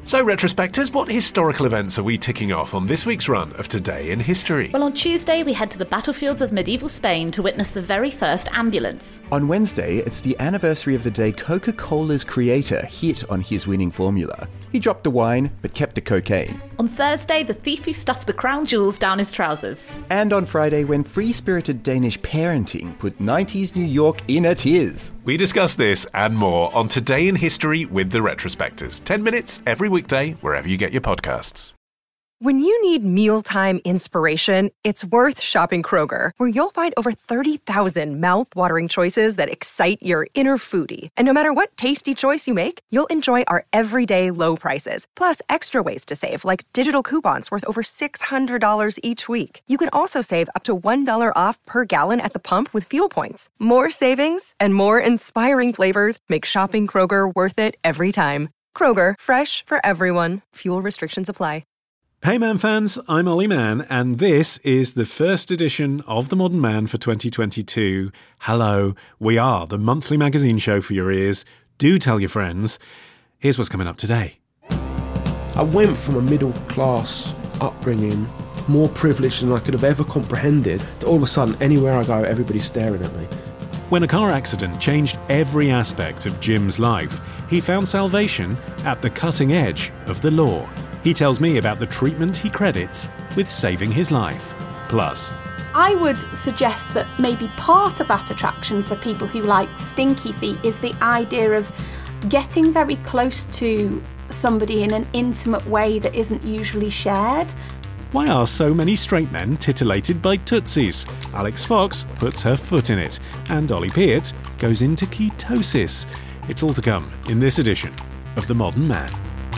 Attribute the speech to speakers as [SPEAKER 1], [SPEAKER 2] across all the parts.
[SPEAKER 1] So, retrospectors, what historical events are we ticking off on this week's run of Today in History?
[SPEAKER 2] Well, on Tuesday, we head to the battlefields of medieval Spain to witness the very first ambulance.
[SPEAKER 3] On Wednesday, it's the anniversary of the day Coca-Cola's creator hit on his winning formula. He dropped the wine, but kept the cocaine.
[SPEAKER 2] On Thursday, the thief who stuffed the crown jewels down his trousers.
[SPEAKER 3] And on Friday, when free-spirited Danish parenting put 90s New York in a tears.
[SPEAKER 1] We discuss this and more on Today in History with the Retrospectors. 10 minutes every weekday, wherever you get your podcasts.
[SPEAKER 4] When you need mealtime inspiration, it's worth shopping Kroger, where you'll find over 30,000 mouth-watering choices that excite your inner foodie. And no matter what tasty choice you make, you'll enjoy our everyday low prices, plus extra ways to save, like digital coupons worth over $600 each week. You can also save up to $1 off per gallon at the pump with fuel points. More savings and more inspiring flavors make shopping Kroger worth it every time. Kroger, fresh for everyone. Fuel restrictions apply.
[SPEAKER 5] Hey Man fans, I'm Ollie Mann, and this is the first edition of The Modern Man for 2022. Hello, we are the monthly magazine show for your ears. Do tell your friends. Here's what's coming up today.
[SPEAKER 6] I went from a middle-class upbringing, more privileged than I could have ever comprehended, to all of a sudden, anywhere I go, everybody's staring at me.
[SPEAKER 5] When a car accident changed every aspect of Jim's life, he found salvation at the cutting edge of the law. He tells me about the treatment he credits with saving his life. Plus,
[SPEAKER 7] I would suggest that maybe part of that attraction for people who like stinky feet is the idea of getting very close to somebody in an intimate way that isn't usually shared.
[SPEAKER 5] why are so many straight men titillated by tootsies? Alex Fox puts her foot in it, and Ollie Peart goes into ketosis. It's all to come in this edition of The Modern Man.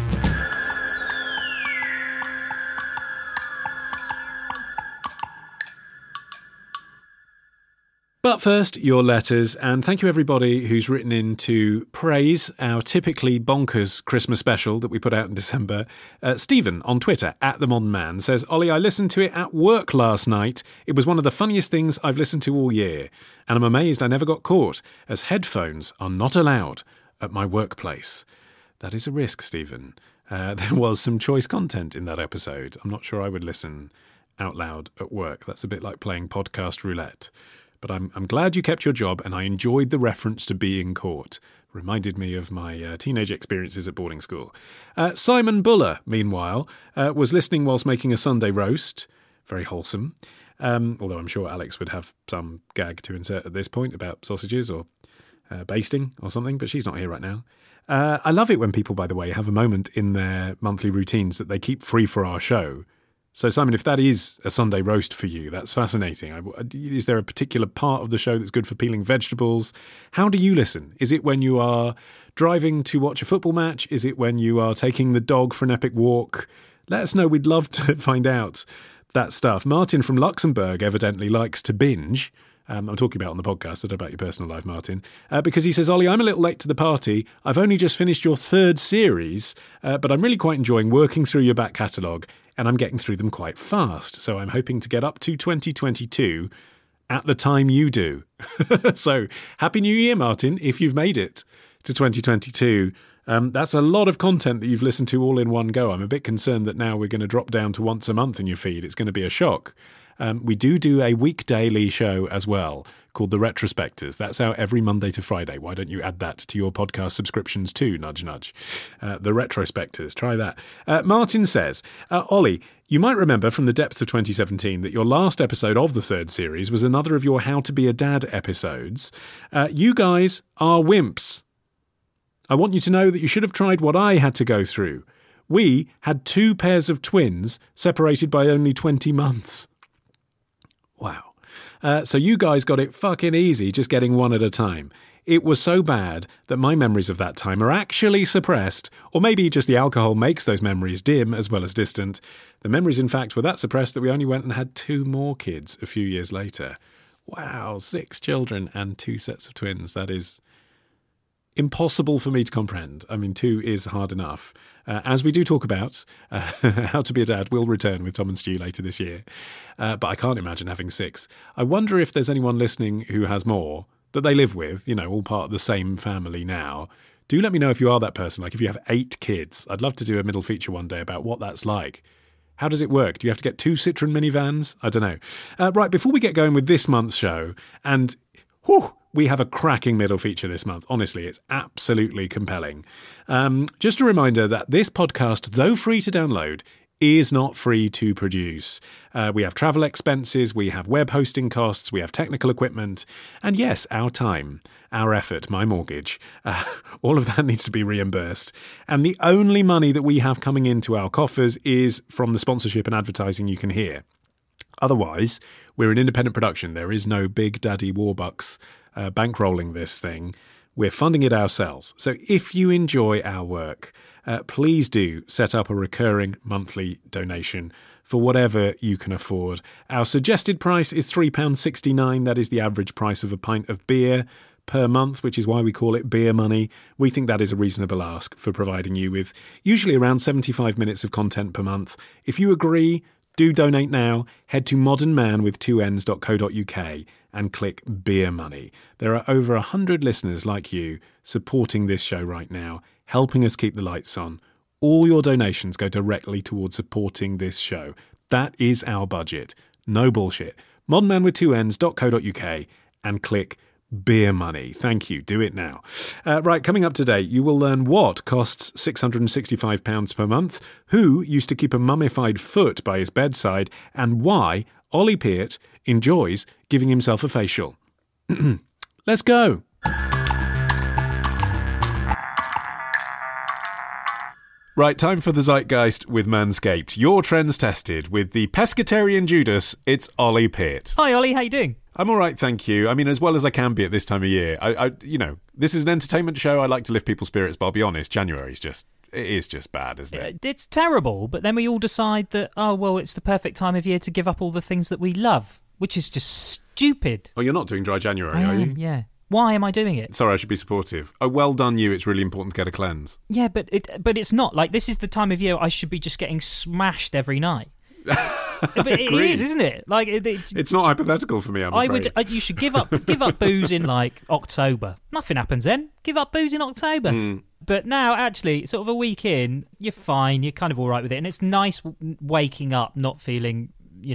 [SPEAKER 5] But first, your letters, and thank you everybody who's written in to praise our typically bonkers Christmas special that we put out in December. Stephen on Twitter, @TheModernMan, says, Ollie, I listened to it at work last night. It was one of the funniest things I've listened to all year, and I'm amazed I never got caught, as headphones are not allowed at my workplace. That is a risk, Stephen. There was some choice content in that episode. I'm not sure I would listen out loud at work. That's a bit like playing podcast roulette. But I'm glad you kept your job, and I enjoyed the reference to being caught. Reminded me of my teenage experiences at boarding school. Simon Buller, meanwhile, was listening whilst making a Sunday roast. Very wholesome. Although I'm sure Alex would have some gag to insert at this point about sausages or basting or something, but she's not here right now. I love it when people, by the way, have a moment in their monthly routines that they keep free for our show. So, Simon, if that is a Sunday roast for you, that's fascinating. Is there a particular part of the show that's good for peeling vegetables? How do you listen? Is it when you are driving to watch a football match? Is it when you are taking the dog for an epic walk? Let us know. We'd love to find out that stuff. Martin from Luxembourg evidently likes to binge. I'm talking about on the podcast, I don't know about your personal life, Martin, because he says, Ollie, I'm a little late to the party. I've only just finished your third series, but I'm really quite enjoying working through your back catalogue, and I'm getting through them quite fast. So I'm hoping to get up to 2022 at the time you do. So Happy New Year, Martin, if you've made it to 2022. That's a lot of content that you've listened to all in one go. I'm a bit concerned that now we're going to drop down to once a month in your feed. It's going to be a shock. We do a weekdaily show as well called The Retrospectors. That's out every Monday to Friday. Why don't you add that to your podcast subscriptions too? Nudge, nudge. The Retrospectors. Try that. Martin says, Ollie, you might remember from the depths of 2017 that your last episode of the third series was another of your How to Be a Dad episodes. You guys are wimps. I want you to know that you should have tried what I had to go through. We had 2 pairs of twins separated by only 20 months. Wow. So you guys got it fucking easy just getting one at a time. It was so bad that my memories of that time are actually suppressed, or maybe just the alcohol makes those memories dim as well as distant. The memories, in fact, were that suppressed that we only went and had 2 more kids a few years later. Wow, 6 children and 2 sets of twins. That is impossible for me to comprehend. I mean, 2 is hard enough. As we do talk about, How to Be a Dad will return with Tom and Stu later this year. But I can't imagine having 6. I wonder if there's anyone listening who has more that they live with, you know, all part of the same family now. Do let me know if you are that person, like if you have 8 kids. I'd love to do a middle feature one day about what that's like. How does it work? Do you have to get 2 Citroen minivans? I don't know. Right, before we get going with this month's show, and we have a cracking middle feature this month. Honestly, it's absolutely compelling. Just a reminder that this podcast, though free to download, is not free to produce. We have travel expenses, we have web hosting costs, we have technical equipment, and yes, our time, our effort, my mortgage. All of that needs to be reimbursed. And the only money that we have coming into our coffers is from the sponsorship and advertising you can hear. Otherwise, we're an independent production. There is no big daddy Warbucks bankrolling this thing. We're funding it ourselves. So if you enjoy our work, please do set up a recurring monthly donation for whatever you can afford. Our suggested price is £3.69. That is the average price of a pint of beer per month, which is why we call it beer money. We think that is a reasonable ask for providing you with usually around 75 minutes of content per month. If you agree, do donate now. Head to modernman.co.uk and click beer money. There are over 100 listeners like you supporting this show right now, helping us keep the lights on. All your donations go directly towards supporting this show. That is our budget. No bullshit. modernman.co.uk and click beer money. Thank you. Do it now. Right, coming up today, you will learn what costs £665 per month, who used to keep a mummified foot by his bedside, and why Ollie Peart enjoys giving himself a facial. Let's go. Right, time for the Zeitgeist with Manscaped. Your trends tested with the pescatarian Judas. It's Ollie Peart.
[SPEAKER 8] Hi, Ollie. How you doing?
[SPEAKER 5] I'm all right, thank you. I mean, as well as I can be at this time of year. This is an entertainment show. I like to lift people's spirits, but I'll be honest, January is just bad, isn't it?
[SPEAKER 8] It's terrible, but then we all decide that, it's the perfect time of year to give up all the things that we love, which is just stupid.
[SPEAKER 5] Oh, you're not doing dry January, are you?
[SPEAKER 8] Yeah. Why am I doing it?
[SPEAKER 5] Sorry, I should be supportive. Oh, well done you. It's really important to get a cleanse.
[SPEAKER 8] Yeah, but it's not. Like, this is the time of year I should be just getting smashed every night. But it is, isn't it? Like
[SPEAKER 5] it's not hypothetical for me, I'm afraid.
[SPEAKER 8] You should give up booze in, like, October. Nothing happens then. Give up booze in October. But now, actually, sort of a week in, you're fine. You're kind of all right with it. And it's nice waking up not feeling,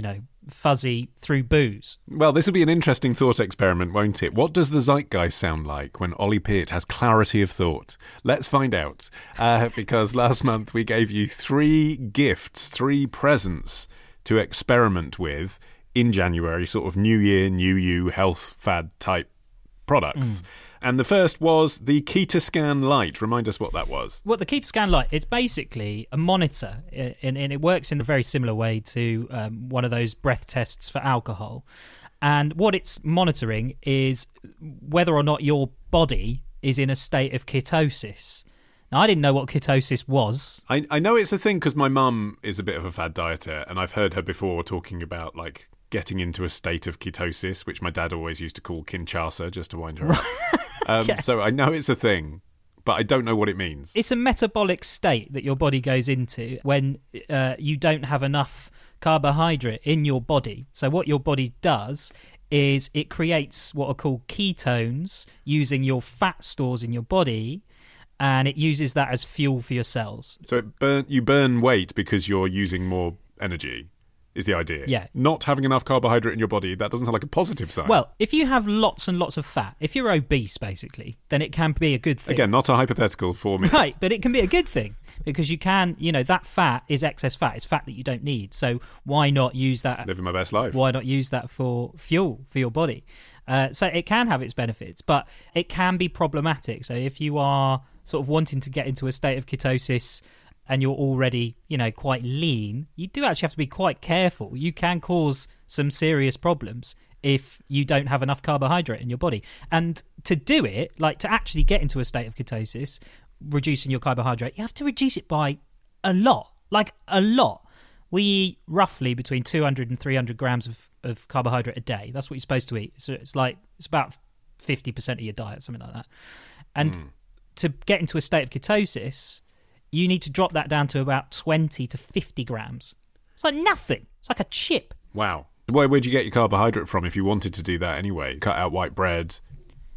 [SPEAKER 8] fuzzy through booze.
[SPEAKER 5] Well, this will be an interesting thought experiment, won't it? What does the Zeitgeist sound like when Ollie Peart has clarity of thought? Let's find out. Because last month we gave you 3 gifts, 3 presents to experiment with in January, sort of New Year, New You, health fad type products. And the first was the Ketascan Lite. Remind us what that was.
[SPEAKER 8] Well, the Ketascan Lite, it's basically a monitor, and it works in a very similar way to one of those breath tests for alcohol. And what it's monitoring is whether or not your body is in a state of ketosis. Now, I didn't know what ketosis was.
[SPEAKER 5] I know it's a thing because my mum is a bit of a fad dieter, and I've heard her before talking about, like, getting into a state of ketosis, which my dad always used to call Kinshasa, just to wind her up. Okay. So I know it's a thing, but I don't know what it means.
[SPEAKER 8] It's a metabolic state that your body goes into when you don't have enough carbohydrate in your body. So what your body does is it creates what are called ketones using your fat stores in your body, and it uses that as fuel for your cells.
[SPEAKER 5] So you burn weight because you're using more energy, is the idea.
[SPEAKER 8] Yeah.
[SPEAKER 5] Not having enough carbohydrate in your body, that doesn't sound like a positive sign.
[SPEAKER 8] Well, if you have lots and lots of fat, if you're obese, basically, then it can be a good thing.
[SPEAKER 5] Again, not a hypothetical for me.
[SPEAKER 8] Right, but it can be a good thing because you can, that fat is excess fat. It's fat that you don't need. So why not use that?
[SPEAKER 5] Living my best life.
[SPEAKER 8] Why not use that for fuel for your body? So it can have its benefits, but it can be problematic. So if you are sort of wanting to get into a state of ketosis and you're already, quite lean, you do actually have to be quite careful. You can cause some serious problems if you don't have enough carbohydrate in your body. And to do it, like to actually get into a state of ketosis, reducing your carbohydrate, you have to reduce it by a lot, like a lot. We eat roughly between 200 and 300 grams of carbohydrate a day. That's what you're supposed to eat. So it's about 50% of your diet, something like that. And to get into a state of ketosis, you need to drop that down to about 20 to 50 grams. It's like nothing. It's like a chip.
[SPEAKER 5] Wow. Where'd you get your carbohydrate from if you wanted to do that anyway? Cut out white bread,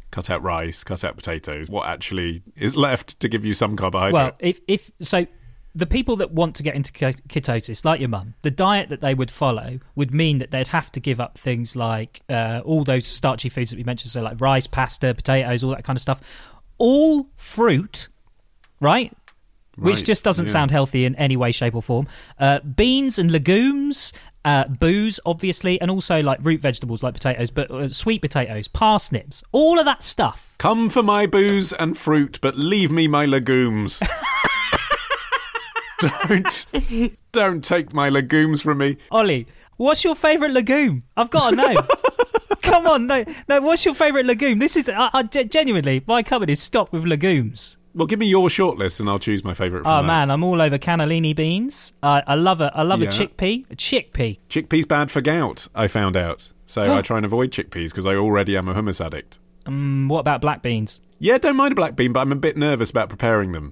[SPEAKER 1] cut out rice, cut out potatoes, what actually is left to give you some carbohydrate?
[SPEAKER 8] Well, if so, the people that want to get into ketosis, like your mum, the diet that they would follow would mean that they'd have to give up things like all those starchy foods that we mentioned, so like rice, pasta, potatoes, all that kind of stuff. All fruit, right? Which just doesn't sound healthy in any way, shape or form. Beans and legumes, booze, obviously, and also like root vegetables like potatoes, but sweet potatoes, parsnips, all of that stuff.
[SPEAKER 1] Come for my booze and fruit, but leave me my legumes. Don't take my legumes from me.
[SPEAKER 8] Ollie, what's your favourite legume? I've got to know. Come on, no, what's your favourite legume? This is, genuinely, my cupboard is stocked with legumes.
[SPEAKER 1] Well, give me your shortlist and I'll choose my favourite from there.
[SPEAKER 8] Man, I'm all over cannellini beans. I love a chickpea. A chickpea.
[SPEAKER 1] Chickpea's bad for gout, I found out. So I try and avoid chickpeas because I already am a hummus addict.
[SPEAKER 8] What about black beans?
[SPEAKER 1] Yeah, don't mind a black bean, but I'm a bit nervous about preparing them.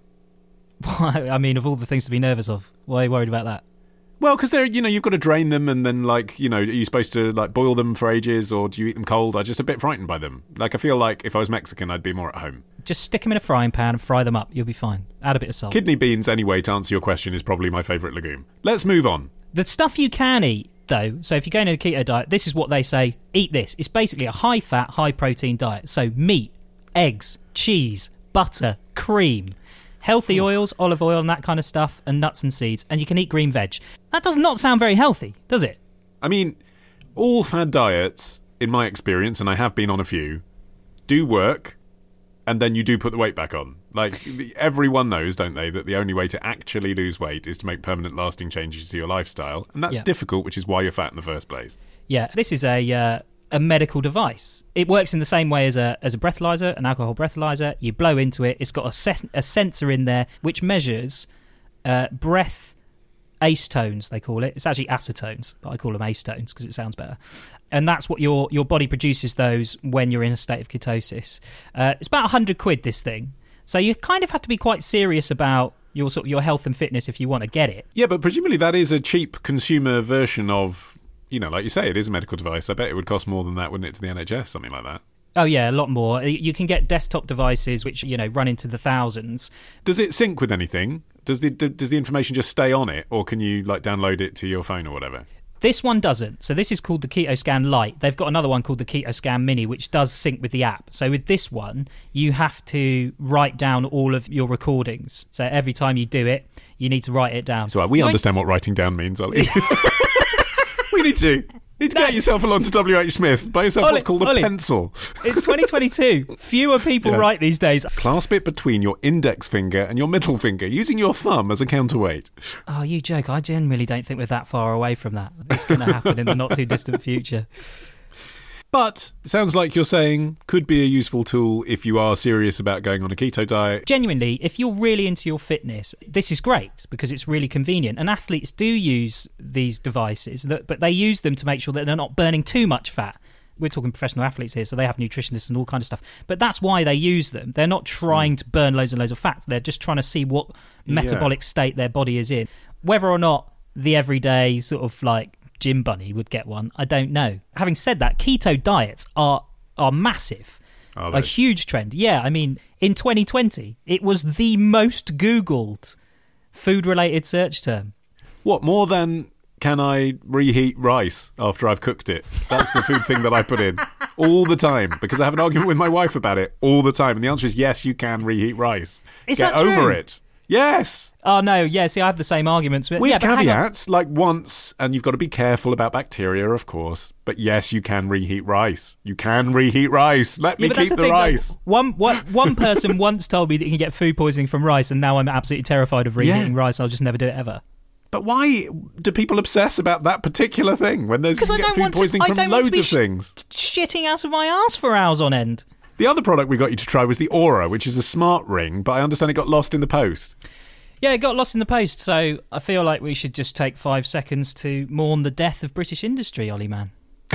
[SPEAKER 8] I mean, of all the things to be nervous of, why are you worried about that?
[SPEAKER 1] Well, because they're, you've got to drain them and then, are you supposed to, boil them for ages or do you eat them cold? I'm just a bit frightened by them. I feel like if I was Mexican, I'd be more at home.
[SPEAKER 8] Just stick them in a frying pan and fry them up. You'll be fine. Add a bit of salt.
[SPEAKER 1] Kidney beans, anyway, to answer your question, is probably my favourite legume. Let's move on.
[SPEAKER 8] The stuff you can eat, though, so if you're going to a keto diet, this is what they say, eat this. It's basically a high-fat, high-protein diet. So meat, eggs, cheese, butter, cream, healthy oils, olive oil and that kind of stuff, and nuts and seeds, and you can eat green veg. That does not sound very healthy, does it?
[SPEAKER 1] I mean, all fad diets, in my experience, and I have been on a few, do work, and then you do put the weight back on. Everyone knows, don't they, that the only way to actually lose weight is to make permanent lasting changes to your lifestyle, and that's difficult, which is why you're fat in the first place. Yeah,
[SPEAKER 8] this is a medical device. It works in the same way as a breathalyzer, an alcohol breathalyzer. You blow into it. It's got a sensor in there which measures breath acetones, they call it. It's actually acetones, but I call them acetones because it sounds better. And that's what your body produces those when you're in a state of ketosis. It's about £100, this thing. So you kind of have to be quite serious about your health and fitness if you want to get it.
[SPEAKER 1] Yeah, but presumably that is a cheap consumer version of, like you say, it is a medical device. I bet it would cost more than that, wouldn't it, to the NHS, something like that?
[SPEAKER 8] Oh, yeah, a lot more. You can get desktop devices which, run into the thousands.
[SPEAKER 1] Does it sync with anything? Does the information just stay on it, or can you, download it to your phone or whatever?
[SPEAKER 8] This one doesn't. So this is called the KetoScan Lite. They've got another one called the KetoScan Mini, which does sync with the app. So with this one, you have to write down all of your recordings. So every time you do it, you need to write it down.
[SPEAKER 1] So we understand what writing down means, Ollie. We need to get yourself along to WH Smith. Buy yourself what's called a pencil.
[SPEAKER 8] It's 2022. Fewer people write these days.
[SPEAKER 1] Clasp it between your index finger and your middle finger, using your thumb as a counterweight.
[SPEAKER 8] Oh, you joke. I genuinely don't think we're that far away from that. It's going to happen in the not-too-distant future.
[SPEAKER 1] But it sounds like you're saying could be a useful tool if you are serious about going on a keto diet.
[SPEAKER 8] Genuinely, if you're really into your fitness, this is great because it's really convenient. And athletes do use these devices, but they use them to make sure that they're not burning too much fat. We're talking professional athletes here, so they have nutritionists and all kind of stuff. But that's why they use them. They're not trying to burn loads and loads of fats. They're just trying to see what metabolic state their body is in. Whether or not the everyday sort of gym bunny would get one, I don't know. Having said that, keto diets are massive.
[SPEAKER 1] Are they?
[SPEAKER 8] A huge trend. Yeah, I mean, in 2020, it was the most Googled food-related search term.
[SPEAKER 1] What, more than can I reheat rice after I've cooked it? That's the food thing that I put in all the time because I have an argument with my wife about it all the time. And the answer is yes, you can reheat rice.
[SPEAKER 8] Is
[SPEAKER 1] Get
[SPEAKER 8] that true?
[SPEAKER 1] over it. Yes.
[SPEAKER 8] Oh, no, yeah, see, I have the same arguments.
[SPEAKER 1] With caveats, once, and you've got to be careful about bacteria, of course, but yes, you can reheat rice. You can reheat rice. Let me keep the rice.
[SPEAKER 8] One person once told me that you can get food poisoning from rice, and now I'm absolutely terrified of reheating rice. I'll just never do it ever.
[SPEAKER 1] But why do people obsess about that particular thing when there's food poisoning from loads of things?
[SPEAKER 8] Shitting out of my arse for hours on end.
[SPEAKER 1] The other product we got you to try was the Aura, which is a smart ring, but I understand it got lost in the post.
[SPEAKER 8] Yeah, it got lost in the post, so I feel like we should just take 5 seconds to mourn the death of British industry, Ollie man.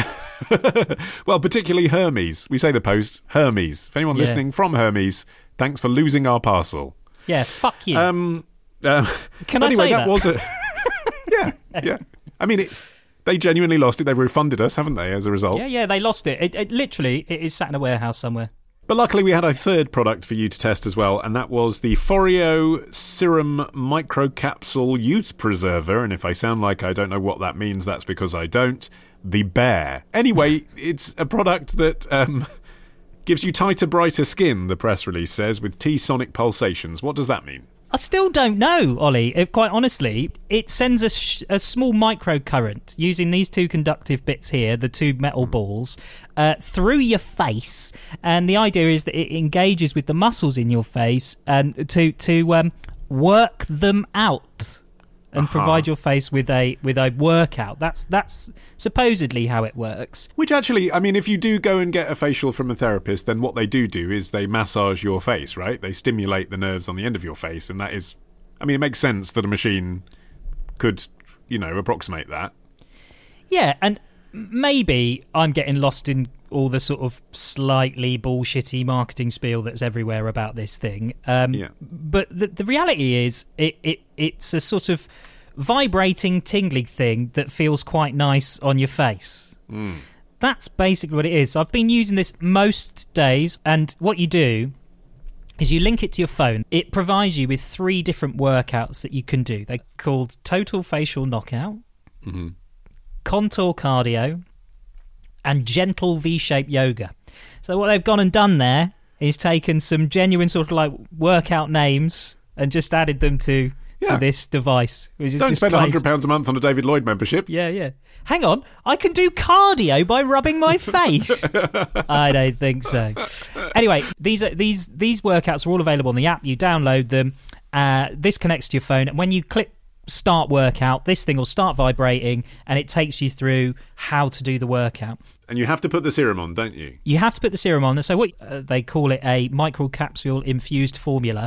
[SPEAKER 1] Well, particularly Hermes. We say the post, Hermes. If anyone listening from Hermes, thanks for losing our parcel.
[SPEAKER 8] Yeah, fuck you.
[SPEAKER 1] Can
[SPEAKER 8] I say that?
[SPEAKER 1] Was a... yeah. I mean, they genuinely lost it. They've refunded us, haven't they, as a result?
[SPEAKER 8] Yeah, they lost it. It literally, it is sat in a warehouse somewhere.
[SPEAKER 1] But luckily we had a third product for you to test as well, and that was the Foreo Serum Microcapsule Youth Preserver. And if I sound like I don't know what that means, that's because I don't. The Bear. Anyway, it's a product that gives you tighter, brighter skin, the press release says, with T-sonic pulsations. What does that mean?
[SPEAKER 8] I still don't know, Ollie. Quite honestly, it sends a small microcurrent using these two conductive bits here, the two metal balls, through your face. And the idea is that it engages with the muscles in your face and to work them out and provide your face with a workout. That's supposedly how it works.
[SPEAKER 1] Which actually, I mean, if you do go and get a facial from a therapist, then what they do is they massage your face, right? They stimulate the nerves on the end of your face, and that is, I mean, it makes sense that a machine could, approximate that.
[SPEAKER 8] Yeah, and maybe I'm getting lost in all the sort of slightly bullshitty marketing spiel that's everywhere about this thing. But the reality is it's a sort of vibrating, tingling thing that feels quite nice on your face. That's basically what it is. I've been using this most days, and what you do is you link it to your phone. It provides you with 3 different workouts that you can do. They're called Total Facial Knockout, Contour Cardio, and Gentle V-Shape Yoga. So what they've gone and done there is taken some genuine sort of like workout names and just added them to this device. Which is
[SPEAKER 1] Don't
[SPEAKER 8] just
[SPEAKER 1] spend
[SPEAKER 8] claims.
[SPEAKER 1] £100 a month on a David Lloyd membership.
[SPEAKER 8] Yeah. Hang on, I can do cardio by rubbing my face. I don't think so. Anyway, these workouts are all available on the app. You download them. This connects to your phone, and when you click start workout, this thing will start vibrating, and it takes you through how to do the workout.
[SPEAKER 1] And you have to put the serum on, don't you?
[SPEAKER 8] You have to put the serum on. So what they call it a microcapsule infused formula.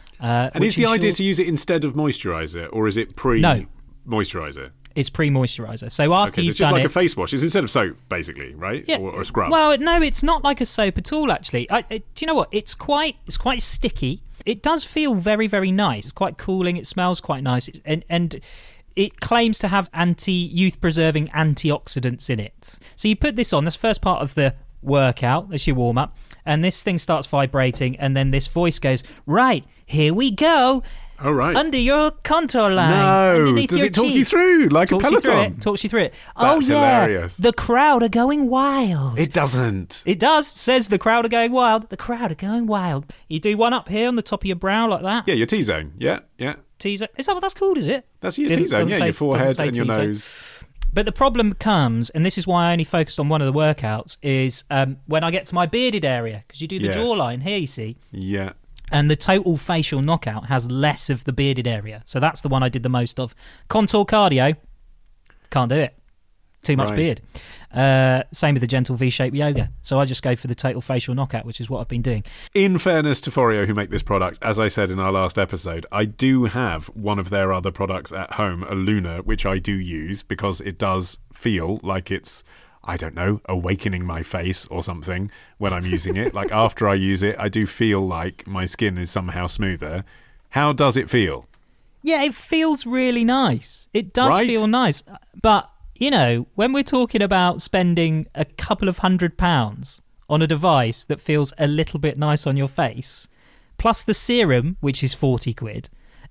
[SPEAKER 1] And is the idea to use it instead of moisturiser, or is it pre-moisturiser?
[SPEAKER 8] It's pre-moisturiser. So after
[SPEAKER 1] so
[SPEAKER 8] you've
[SPEAKER 1] it's just
[SPEAKER 8] done
[SPEAKER 1] like
[SPEAKER 8] it,
[SPEAKER 1] a face wash. It's instead of soap, basically, right?
[SPEAKER 8] Yeah.
[SPEAKER 1] Or a scrub.
[SPEAKER 8] Well, no, it's not like a soap at all. Actually, do you know what? It's quite sticky. It does feel very, very nice. It's quite cooling. It smells quite nice, and it claims to have youth preserving antioxidants in it. So you put this on. That's the first part of the workout. That's your warm up, and this thing starts vibrating, and then this voice goes, "Right, here we go."
[SPEAKER 1] Oh, right.
[SPEAKER 8] Under your contour line.
[SPEAKER 1] No. Does it talk you through like a Peloton?
[SPEAKER 8] Talks you through it.
[SPEAKER 1] That's hilarious.
[SPEAKER 8] The crowd are going wild.
[SPEAKER 1] It doesn't.
[SPEAKER 8] It does. Says the crowd are going wild. The crowd are going wild. You do one up here on the top of your brow like that.
[SPEAKER 1] Yeah, your T-zone. Yeah.
[SPEAKER 8] T-zone. Is that what that's called, is it?
[SPEAKER 1] That's your T-zone. Yeah, your forehead and your nose.
[SPEAKER 8] But the problem comes, and this is why I only focused on one of the workouts, is when I get to my bearded area, because you do the jawline here, you see.
[SPEAKER 1] Yeah.
[SPEAKER 8] And the Total Facial Knockout has less of the bearded area. So that's the one I did the most of. Contour Cardio, can't do it. Too much beard. Same with the Gentle V-Shape Yoga. So I just go for the Total Facial Knockout, which is what I've been doing.
[SPEAKER 1] In fairness to Foreo, who make this product, as I said in our last episode, I do have one of their other products at home, a Luna, which I do use because it does feel like it's, I don't know, awakening my face or something when I'm using it. Like after I use it, I do feel like my skin is somehow smoother. How does it feel?
[SPEAKER 8] Yeah, it feels really nice. It does feel nice. But, when we're talking about spending a couple of £100 on a device that feels a little bit nice on your face, plus the serum, which is 40 quid,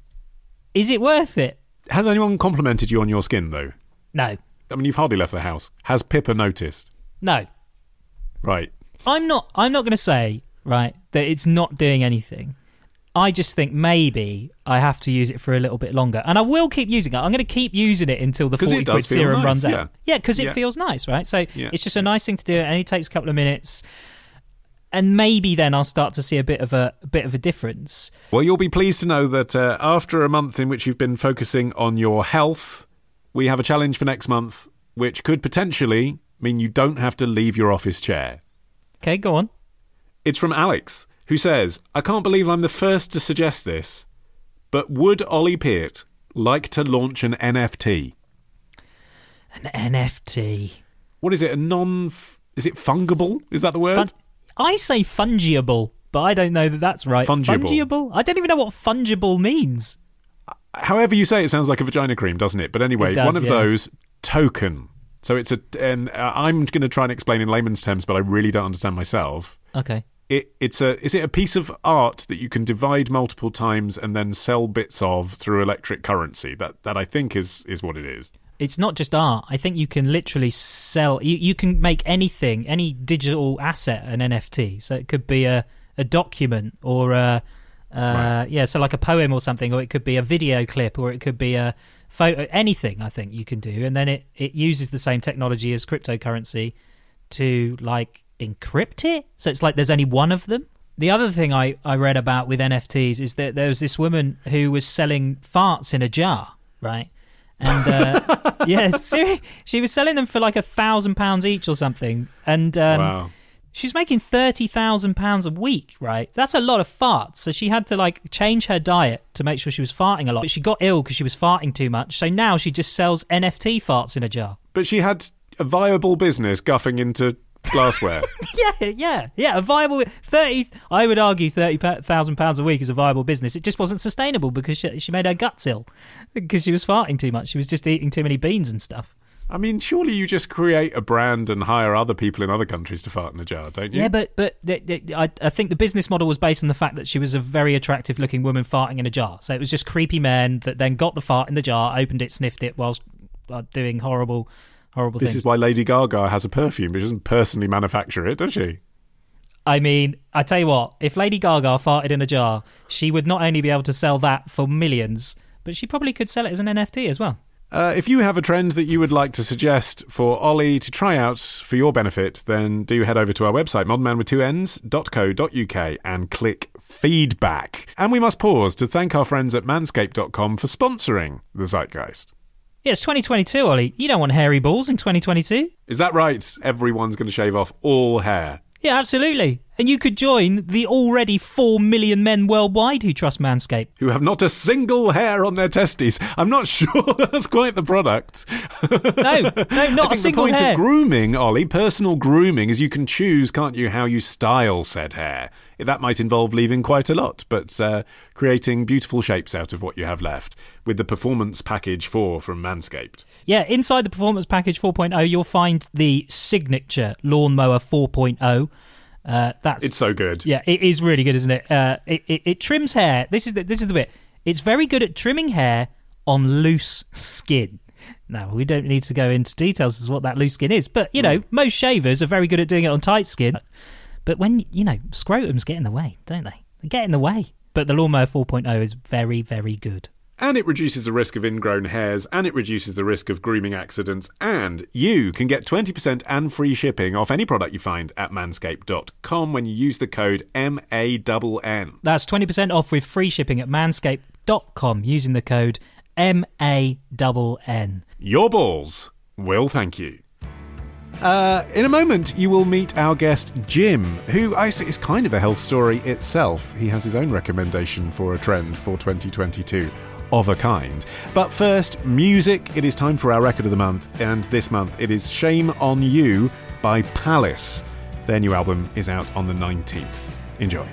[SPEAKER 8] is it worth it?
[SPEAKER 1] Has anyone complimented you on your skin, though?
[SPEAKER 8] No.
[SPEAKER 1] I mean, you've hardly left the house. Has Pippa noticed?
[SPEAKER 8] No.
[SPEAKER 1] Right.
[SPEAKER 8] I'm not going to say, that it's not doing anything. I just think maybe I have to use it for a little bit longer. And I will keep using it. I'm going to keep using it until the 40 quid serum runs out. Yeah, because it feels nice, right? So it's just a nice thing to do. It only takes a couple of minutes. And maybe then I'll start to see a bit of a difference.
[SPEAKER 1] Well, you'll be pleased to know that after a month in which you've been focusing on your health, we have a challenge for next month, which could potentially mean you don't have to leave your office chair.
[SPEAKER 8] Okay, go on.
[SPEAKER 1] It's from Alex, who says, I can't believe I'm the first to suggest this, but would Ollie Peart like to launch an NFT?
[SPEAKER 8] An NFT?
[SPEAKER 1] What is it? Is it fungible? Is that the word?
[SPEAKER 8] I say fungible, but I don't know that that's right. Fungible? I don't even know what fungible means.
[SPEAKER 1] However you say it, sounds like a vagina cream, doesn't it? But anyway, one of those, token. So it's and I'm going to try and explain in layman's terms, but I really don't understand myself.
[SPEAKER 8] Okay.
[SPEAKER 1] is it a piece of art that you can divide multiple times and then sell bits of through electric currency? That I think is what it is.
[SPEAKER 8] It's not just art. I think you can literally sell... You can make anything, any digital asset, an NFT. So it could be a document or so like a poem or something, or it could be a video clip, or it could be a photo, anything I think you can do. And then it uses the same technology as cryptocurrency to, like, encrypt it. So it's like there's only one of them. The other thing I read about with NFTs is that there was this woman who was selling farts in a jar, right? And seriously, she was selling them for like £1,000 each or something. And
[SPEAKER 1] wow.
[SPEAKER 8] She's making £30,000 a week, right? That's a lot of farts. So she had to like change her diet to make sure she was farting a lot. But she got ill because she was farting too much. So now she just sells NFT farts in a jar.
[SPEAKER 1] But she had a viable business guffing into glassware.
[SPEAKER 8] Yeah. A viable I would argue £30,000 a week is a viable business. It just wasn't sustainable because she made her guts ill because she was farting too much. She was just eating too many beans and stuff.
[SPEAKER 1] I mean, surely you just create a brand and hire other people in other countries to fart in a jar, don't you?
[SPEAKER 8] Yeah, but I think the business model was based on the fact that she was a very attractive-looking woman farting in a jar. So it was just creepy men that then got the fart in the jar, opened it, sniffed it whilst doing horrible things.
[SPEAKER 1] This is why Lady Gaga has a perfume, but she doesn't personally manufacture it, does she?
[SPEAKER 8] I mean, I tell you what, if Lady Gaga farted in a jar, she would not only be able to sell that for millions, but she probably could sell it as an NFT as well.
[SPEAKER 1] If you have a trend that you would like to suggest for Ollie to try out for your benefit, then do head over to our website, modernmanwith2ns.co.uk, and click feedback. And we must pause to thank our friends at manscaped.com for sponsoring the Zeitgeist.
[SPEAKER 8] Yeah, it's 2022, Ollie. You don't want hairy balls in 2022.
[SPEAKER 1] Is that right? Everyone's going to shave off all hair.
[SPEAKER 8] Yeah, absolutely. And you could join the already 4 million men worldwide who trust Manscaped.
[SPEAKER 1] Who have not a single hair on their testes. I'm not sure that's quite the product.
[SPEAKER 8] No, not a single hair.
[SPEAKER 1] The point of grooming, Ollie, personal grooming, is you can choose, can't you, how you style said hair. That might involve leaving quite a lot, but creating beautiful shapes out of what you have left with the Performance Package 4 from Manscaped. Yeah,
[SPEAKER 8] inside the Performance Package 4.0, you'll find the signature Lawnmower 4.0.
[SPEAKER 1] It's so good.
[SPEAKER 8] Yeah, it is really good, isn't it? It trims hair. This is the bit. It's very good at trimming hair on loose skin. Now, we don't need to go into details as to what that loose skin is, but, most shavers are very good at doing it on tight skin. But when, scrotums get in the way, don't they? They get in the way. But the Lawnmower 4.0 is very, very good.
[SPEAKER 1] And it reduces the risk of ingrown hairs, and it reduces the risk of grooming accidents, and you can get 20% and free shipping off any product you find at manscaped.com when you use the code MANN.
[SPEAKER 8] That's 20% off with free shipping at manscaped.com using the code MANN.
[SPEAKER 1] Your balls will thank you. In a moment, you will meet our guest, Jim, who I see is kind of a health story itself. He has his own recommendation for a trend for 2022, of a kind. But first, music. It is time for our record of the month, and this month it is Shame on You by Palace. Their new album is out on the 19th. Enjoy.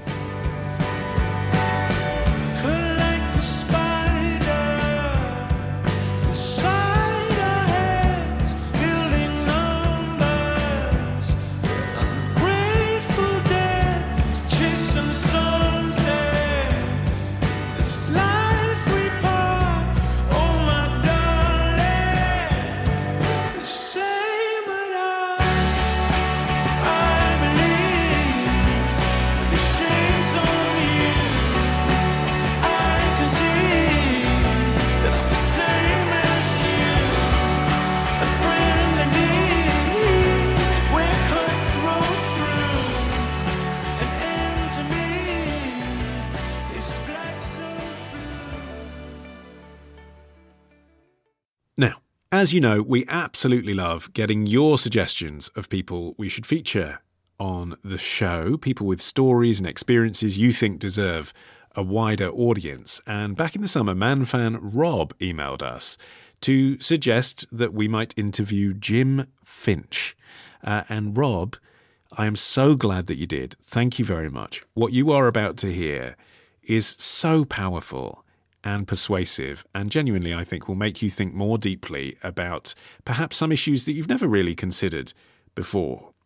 [SPEAKER 1] As you know, we absolutely love getting your suggestions of people we should feature on the show, people with stories and experiences you think deserve a wider audience. And back in the summer, ManFan Rob emailed us to suggest that we might interview Jim Finch. And Rob, I am so glad that you did. Thank you very much. What you are about to hear is so powerful and persuasive, and genuinely, I think, will make you think more deeply about perhaps some issues that you've never really considered before.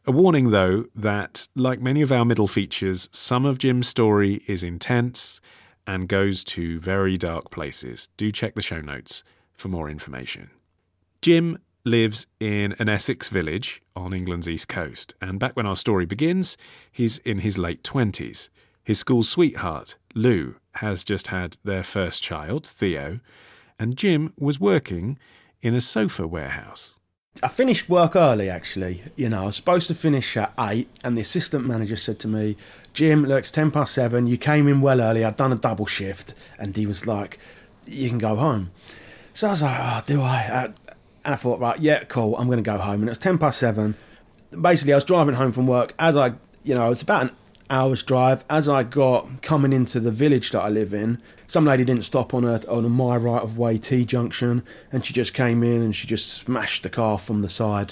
[SPEAKER 5] A warning, though, that, like many of our middle features, some of Jim's story is intense and goes to very dark places. Do check the show notes for more information. Jim lives in an Essex village on England's east coast, and back when our story begins, he's in his late 20s. His school sweetheart, Lou, has just had their first child, Theo, and Jim was working in a sofa warehouse.
[SPEAKER 6] I finished work early, actually. I was supposed to finish at 8, and the assistant manager said to me, Jim, look, it's 7:10, you came in well early, I'd done a double shift, and he was like, you can go home. So I was like, oh, do I? And I thought, right, yeah, cool, I'm going to go home. And it was 7:10. Basically, I was driving home from work it was about an hour's drive. As I got coming into the village that I live in, some lady didn't stop on a my right of way T junction, and she just came in and she just smashed the car from the side.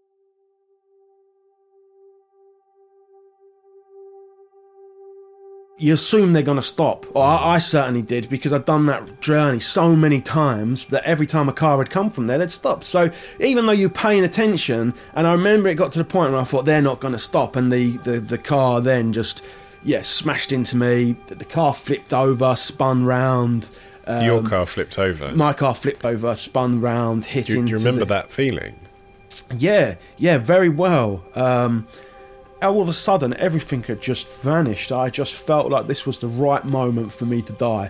[SPEAKER 6] You assume they're going to stop. Well, I certainly did, because I'd done that journey so many times that every time a car had come from there, they'd stop. So even though you're paying attention, and I remember it got to the point where I thought they're not going to stop, and the car then just, smashed into me. The car flipped over, spun round.
[SPEAKER 1] Your car flipped over?
[SPEAKER 6] My car flipped over, spun round, hit into...
[SPEAKER 1] Do you remember that feeling?
[SPEAKER 6] Yeah, very well. All of a sudden, everything had just vanished. I just felt like this was the right moment for me to die.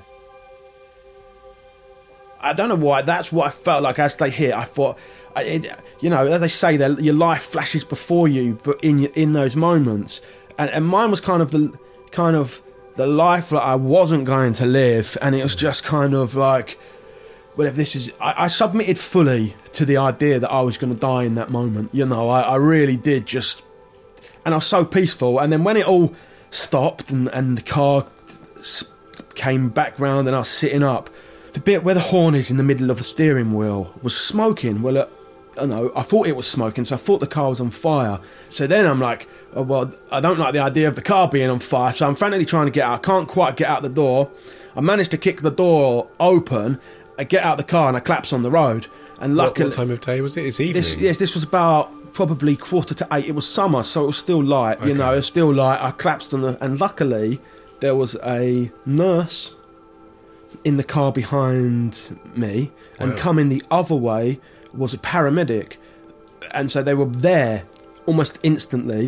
[SPEAKER 6] I don't know why, that's what I felt like as they hit. I thought, as they say, your life flashes before you, but in those moments. And mine was kind of the life that I wasn't going to live, and it was just kind of like, well, if this is... I submitted fully to the idea that I was going to die in that moment. I really did just... And I was so peaceful. And then when it all stopped and the car came back round and I was sitting up, the bit where the horn is in the middle of the steering wheel was smoking. Well, I thought it was smoking, so I thought the car was on fire. So then I'm like, oh, well, I don't like the idea of the car being on fire, so I'm frantically trying to get out. I can't quite get out the door. I managed to kick the door open. I get out the car and I collapse on the road. And luckily...
[SPEAKER 1] What time of day was it? It's evening.
[SPEAKER 6] This was about... probably 7:45. It was summer, so it was still light. Okay. It was still light. I collapsed and luckily there was a nurse in the car behind me, and coming the other way was a paramedic, and so they were there almost instantly.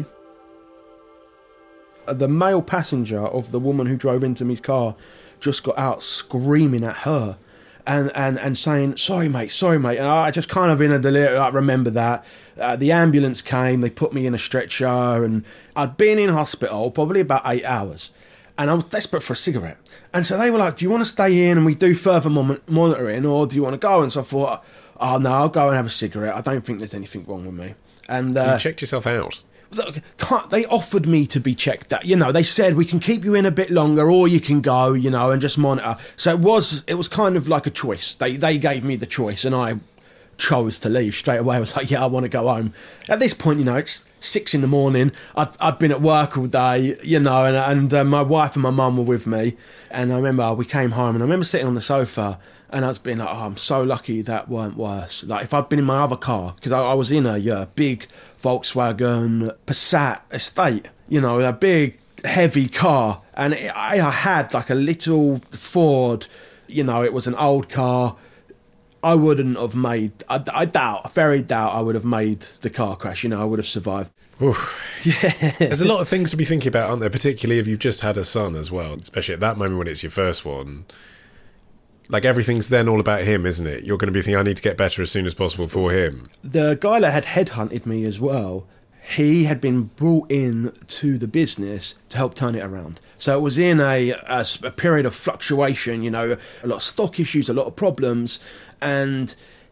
[SPEAKER 6] The male passenger of the woman who drove into me's car just got out screaming at her. And saying, sorry mate, and I just kind of in a delirium, I remember that. The ambulance came, they put me in a stretcher, and I'd been in hospital probably about 8 hours, and I was desperate for a cigarette. And so they were like, do you want to stay in and we do further monitoring, or do you want to go? And so I thought, oh no, I'll go and have a cigarette. I don't think there's anything wrong with me. And
[SPEAKER 1] so you checked yourself out?
[SPEAKER 6] Look, they offered me to be checked out. They said we can keep you in a bit longer, or you can go, and just monitor. So it was kind of like a choice. They gave me the choice, and I chose to leave straight away. I was like, yeah, I want to go home. At this point, it's 6 a.m. I'd been at work all day, and my wife and my mum were with me. And I remember we came home, and I remember sitting on the sofa, and I was being like, oh, I'm so lucky that weren't worse. Like, if I'd been in my other car, because I was in a big Volkswagen Passat estate, a big, heavy car. And I had like a little Ford, it was an old car. I wouldn't have made, I very doubt I would have made the car crash, I would have survived.
[SPEAKER 1] Oof. Yeah. There's a lot of things to be thinking about, aren't there? Particularly if you've just had a son as well, especially at that moment when it's your first one. Like, everything's then all about him, isn't it? You're going to be thinking, I need to get better as soon as possible for him.
[SPEAKER 6] The guy that had headhunted me as well, he had been brought in to the business to help turn it around. So it was in a period of fluctuation, a lot of stock issues, a lot of problems, and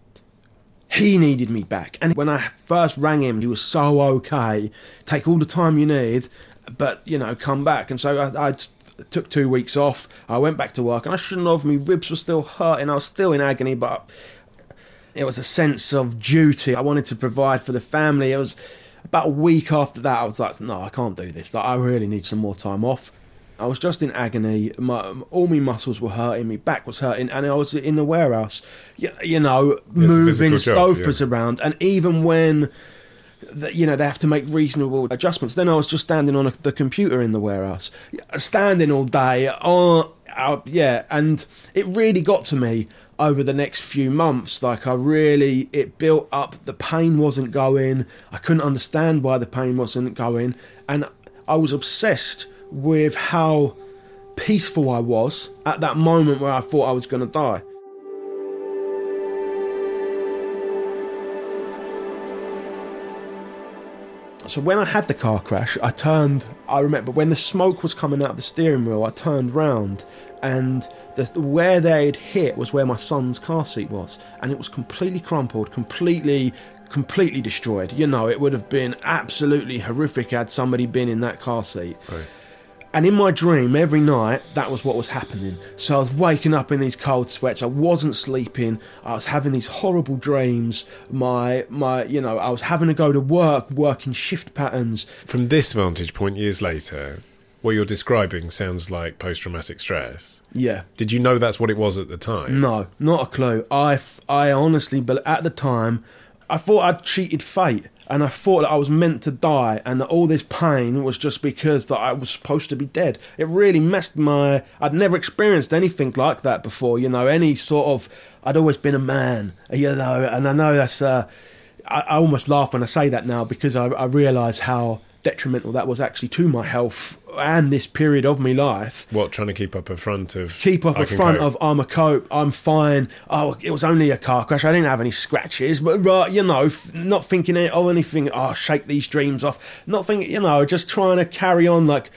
[SPEAKER 6] he needed me back. And when I first rang him, he was so okay, take all the time you need, but, come back. And so I took 2 weeks off. I went back to work, and I shouldn't have. My ribs were still hurting. I was still in agony, but it was a sense of duty. I wanted to provide for the family. It was about a week after that, I was like, no, I can't do this. Like, I really need some more time off. I was just in agony. All my muscles were hurting. My back was hurting, and I was in the warehouse, moving sofas around. And even when they have to make reasonable adjustments. Then I was just standing on the computer in the warehouse, standing all day. And it really got to me over the next few months. Like, it built up. The pain wasn't going. I couldn't understand why the pain wasn't going. And I was obsessed with how peaceful I was at that moment where I thought I was going to die. So when I had the car crash, I remember when the smoke was coming out of the steering wheel, I turned round, and where they had hit was where my son's car seat was, and it was completely crumpled, completely destroyed. It would have been absolutely horrific had somebody been in that car seat.
[SPEAKER 5] Right.
[SPEAKER 6] And in my dream, every night, that was what was happening. So I was waking up in these cold sweats. I wasn't sleeping. I was having these horrible dreams. I was having to go to work, working shift patterns.
[SPEAKER 5] From this vantage point years later, what you're describing sounds like post-traumatic stress.
[SPEAKER 6] Yeah.
[SPEAKER 5] Did you know that's what it was at the time?
[SPEAKER 6] No, not a clue. I honestly, but at the time, I thought I'd cheated fate. And I thought that I was meant to die, and that all this pain was just because that I was supposed to be dead. It really messed I'd never experienced anything like that before, any sort of... I'd always been a man, and I know that's... I almost laugh when I say that now, because I realise how detrimental that was actually to my health and this period of my life.
[SPEAKER 5] What, trying to keep up a front of...
[SPEAKER 6] I'm a cope, I'm fine. Oh, it was only a car crash, I didn't have any scratches, but not thinking anything, shake these dreams off, not thinking, just trying to carry on like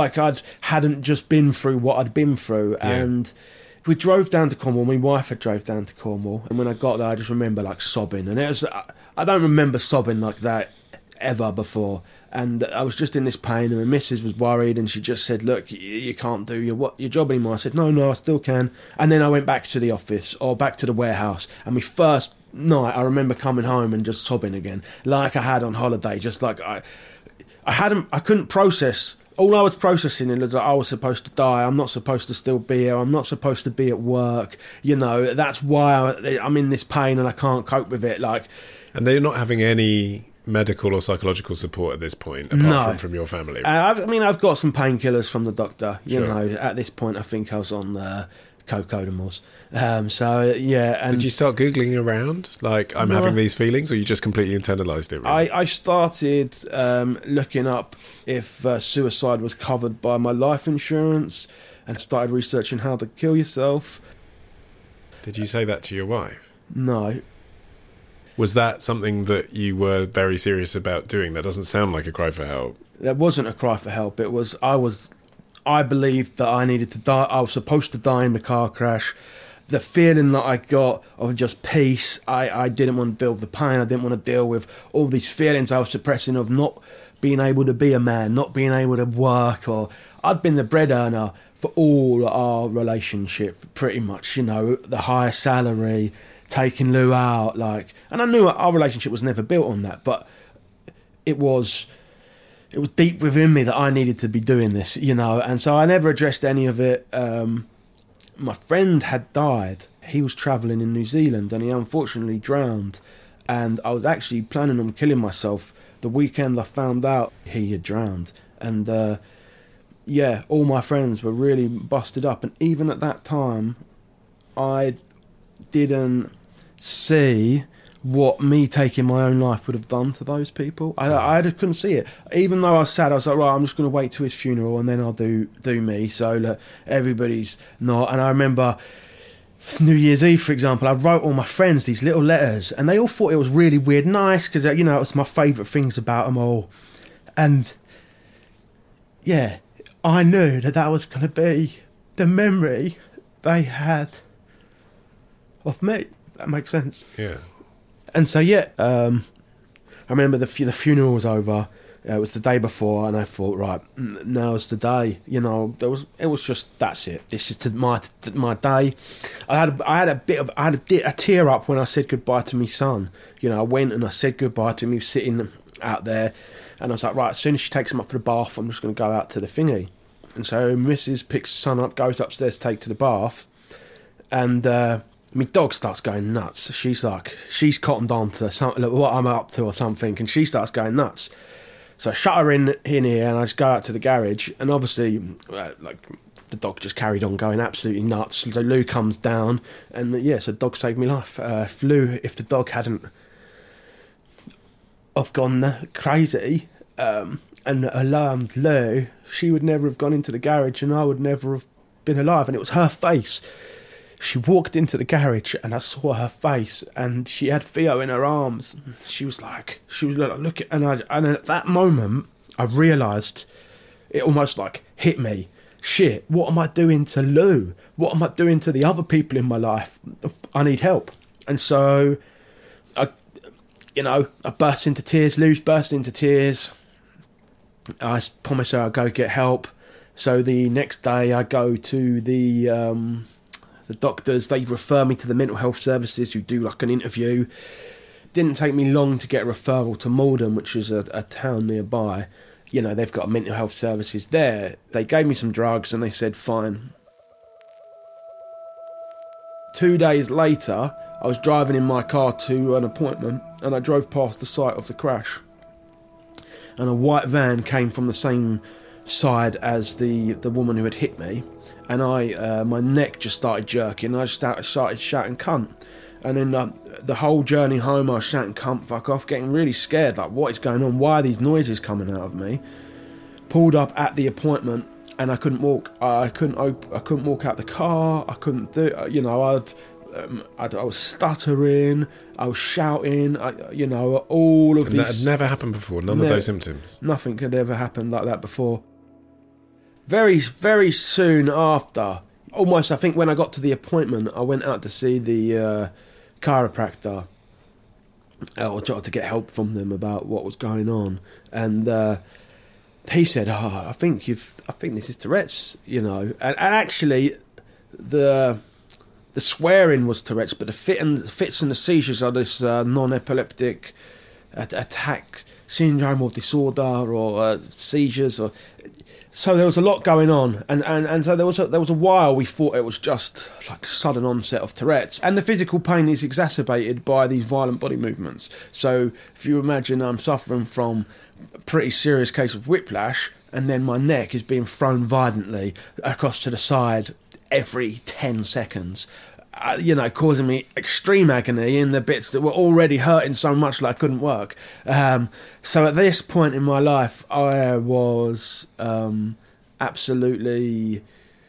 [SPEAKER 6] hadn't just been through what I'd been through.
[SPEAKER 5] Yeah.
[SPEAKER 6] And we drove down to Cornwall. My wife had drove down to Cornwall, and when I got there, I just remember sobbing, and I don't remember sobbing like that ever before. And I was just in this pain, and my missus was worried, and she just said, look, you can't do your job anymore. I said, no, I still can. And then I went back to the office, or back to the warehouse, and my first night, I remember coming home and just sobbing again, like I had on holiday, just like I couldn't process. All I was processing is that I was supposed to die, I'm not supposed to still be here, I'm not supposed to be at work, that's why I'm in this pain and I can't cope with it.
[SPEAKER 5] And they're not having any medical or psychological support at this point, apart from your family?
[SPEAKER 6] I've got some painkillers from the doctor.
[SPEAKER 5] Sure.
[SPEAKER 6] At this point, I think I was on Cocodamol. And
[SPEAKER 5] did you start Googling around, I'm having these feelings, or you just completely internalised it? Really?
[SPEAKER 6] I started looking up if suicide was covered by my life insurance, and started researching how to kill yourself.
[SPEAKER 5] Did you say that to your wife?
[SPEAKER 6] No.
[SPEAKER 5] Was that something that you were very serious about doing? That doesn't sound like a cry for help.
[SPEAKER 6] That wasn't a cry for help. It was, I believed that I needed to die. I was supposed to die in the car crash. The feeling that I got of just peace, I didn't want to deal with the pain. I didn't want to deal with all these feelings I was suppressing of not being able to be a man, not being able to work. Or I'd been the bread earner for all our relationship, pretty much, the higher salary, taking Lou out, and I knew our relationship was never built on that, but it was deep within me that I needed to be doing this, and so I never addressed any of it. My friend had died. He was travelling in New Zealand, and he unfortunately drowned, and I was actually planning on killing myself the weekend I found out he had drowned. And all my friends were really busted up, and even at that time I didn't see what me taking my own life would have done to those people. I couldn't see it. Even though I was sad, I was like, right, I'm just going to wait till his funeral and then I'll do me. So look, everybody's not. And I remember New Year's Eve, for example, I wrote all my friends these little letters, and they all thought it was really weird, nice, because it was my favourite things about them all. And I knew that was going to be the memory they had of me. That makes sense.
[SPEAKER 5] Yeah.
[SPEAKER 6] And so I remember the funeral was over. It was the day before, and I thought, right, now's the day. It was just, that's it. This is my day. I had a tear up when I said goodbye to my son. I went and I said goodbye to him. He was sitting out there, and I was like, right, as soon as she takes him up for the bath, I'm just going to go out to the thingy. And so Mrs. picks the son up, goes upstairs to take to the bath, and my dog starts going nuts. She's cottoned on to something, like what I'm up to or something, and she starts going nuts. So I shut her in here, and I just go out to the garage, and obviously, the dog just carried on going absolutely nuts. So Lou comes down, and so dog saved my life. Lou, if the dog hadn't have gone crazy and alarmed Lou, she would never have gone into the garage, and I would never have been alive. And it was her face. She walked into the garage, and I saw her face, and she had Theo in her arms. She was like, look at, and at that moment, I realised it almost like hit me. Shit, what am I doing to Lou? What am I doing to the other people in my life? I need help. And so, I burst into tears. Lou's burst into tears. I promised her I'd go get help. So the next day, I go to the doctors. They refer me to the mental health services, who do like an interview. Didn't take me long to get a referral to Malden, which is a town nearby. They've got mental health services there. They gave me some drugs and they said, fine. 2 days later, I was driving in my car to an appointment, and I drove past the site of the crash. And a white van came from the same side as the woman who had hit me. And my neck just started jerking. I just started shouting cunt. And then the whole journey home, I was shouting cunt, fuck off, getting really scared. Like, what is going on? Why are these noises coming out of me? Pulled up at the appointment, and I couldn't walk. I couldn't walk out the car. I couldn't do. I was stuttering. I was shouting. All of these.
[SPEAKER 1] That had never happened before. None of those symptoms.
[SPEAKER 6] Nothing had ever happened like that before. Very, very soon after, almost, I think when I got to the appointment, I went out to see the chiropractor, or tried to get help from them about what was going on, and he said, I think this is Tourette's, and actually the swearing was Tourette's, but the fits and the seizures are this non-epileptic attack syndrome or disorder, or seizures, or so there was a lot going on, and so there was a while we thought it was just like sudden onset of Tourette's, and the physical pain is exacerbated by these violent body movements. So if you imagine I'm suffering from a pretty serious case of whiplash, and then my neck is being thrown violently across to the side every 10 seconds, causing me extreme agony in the bits that were already hurting so much that I couldn't work. So at this point in my life, I was absolutely...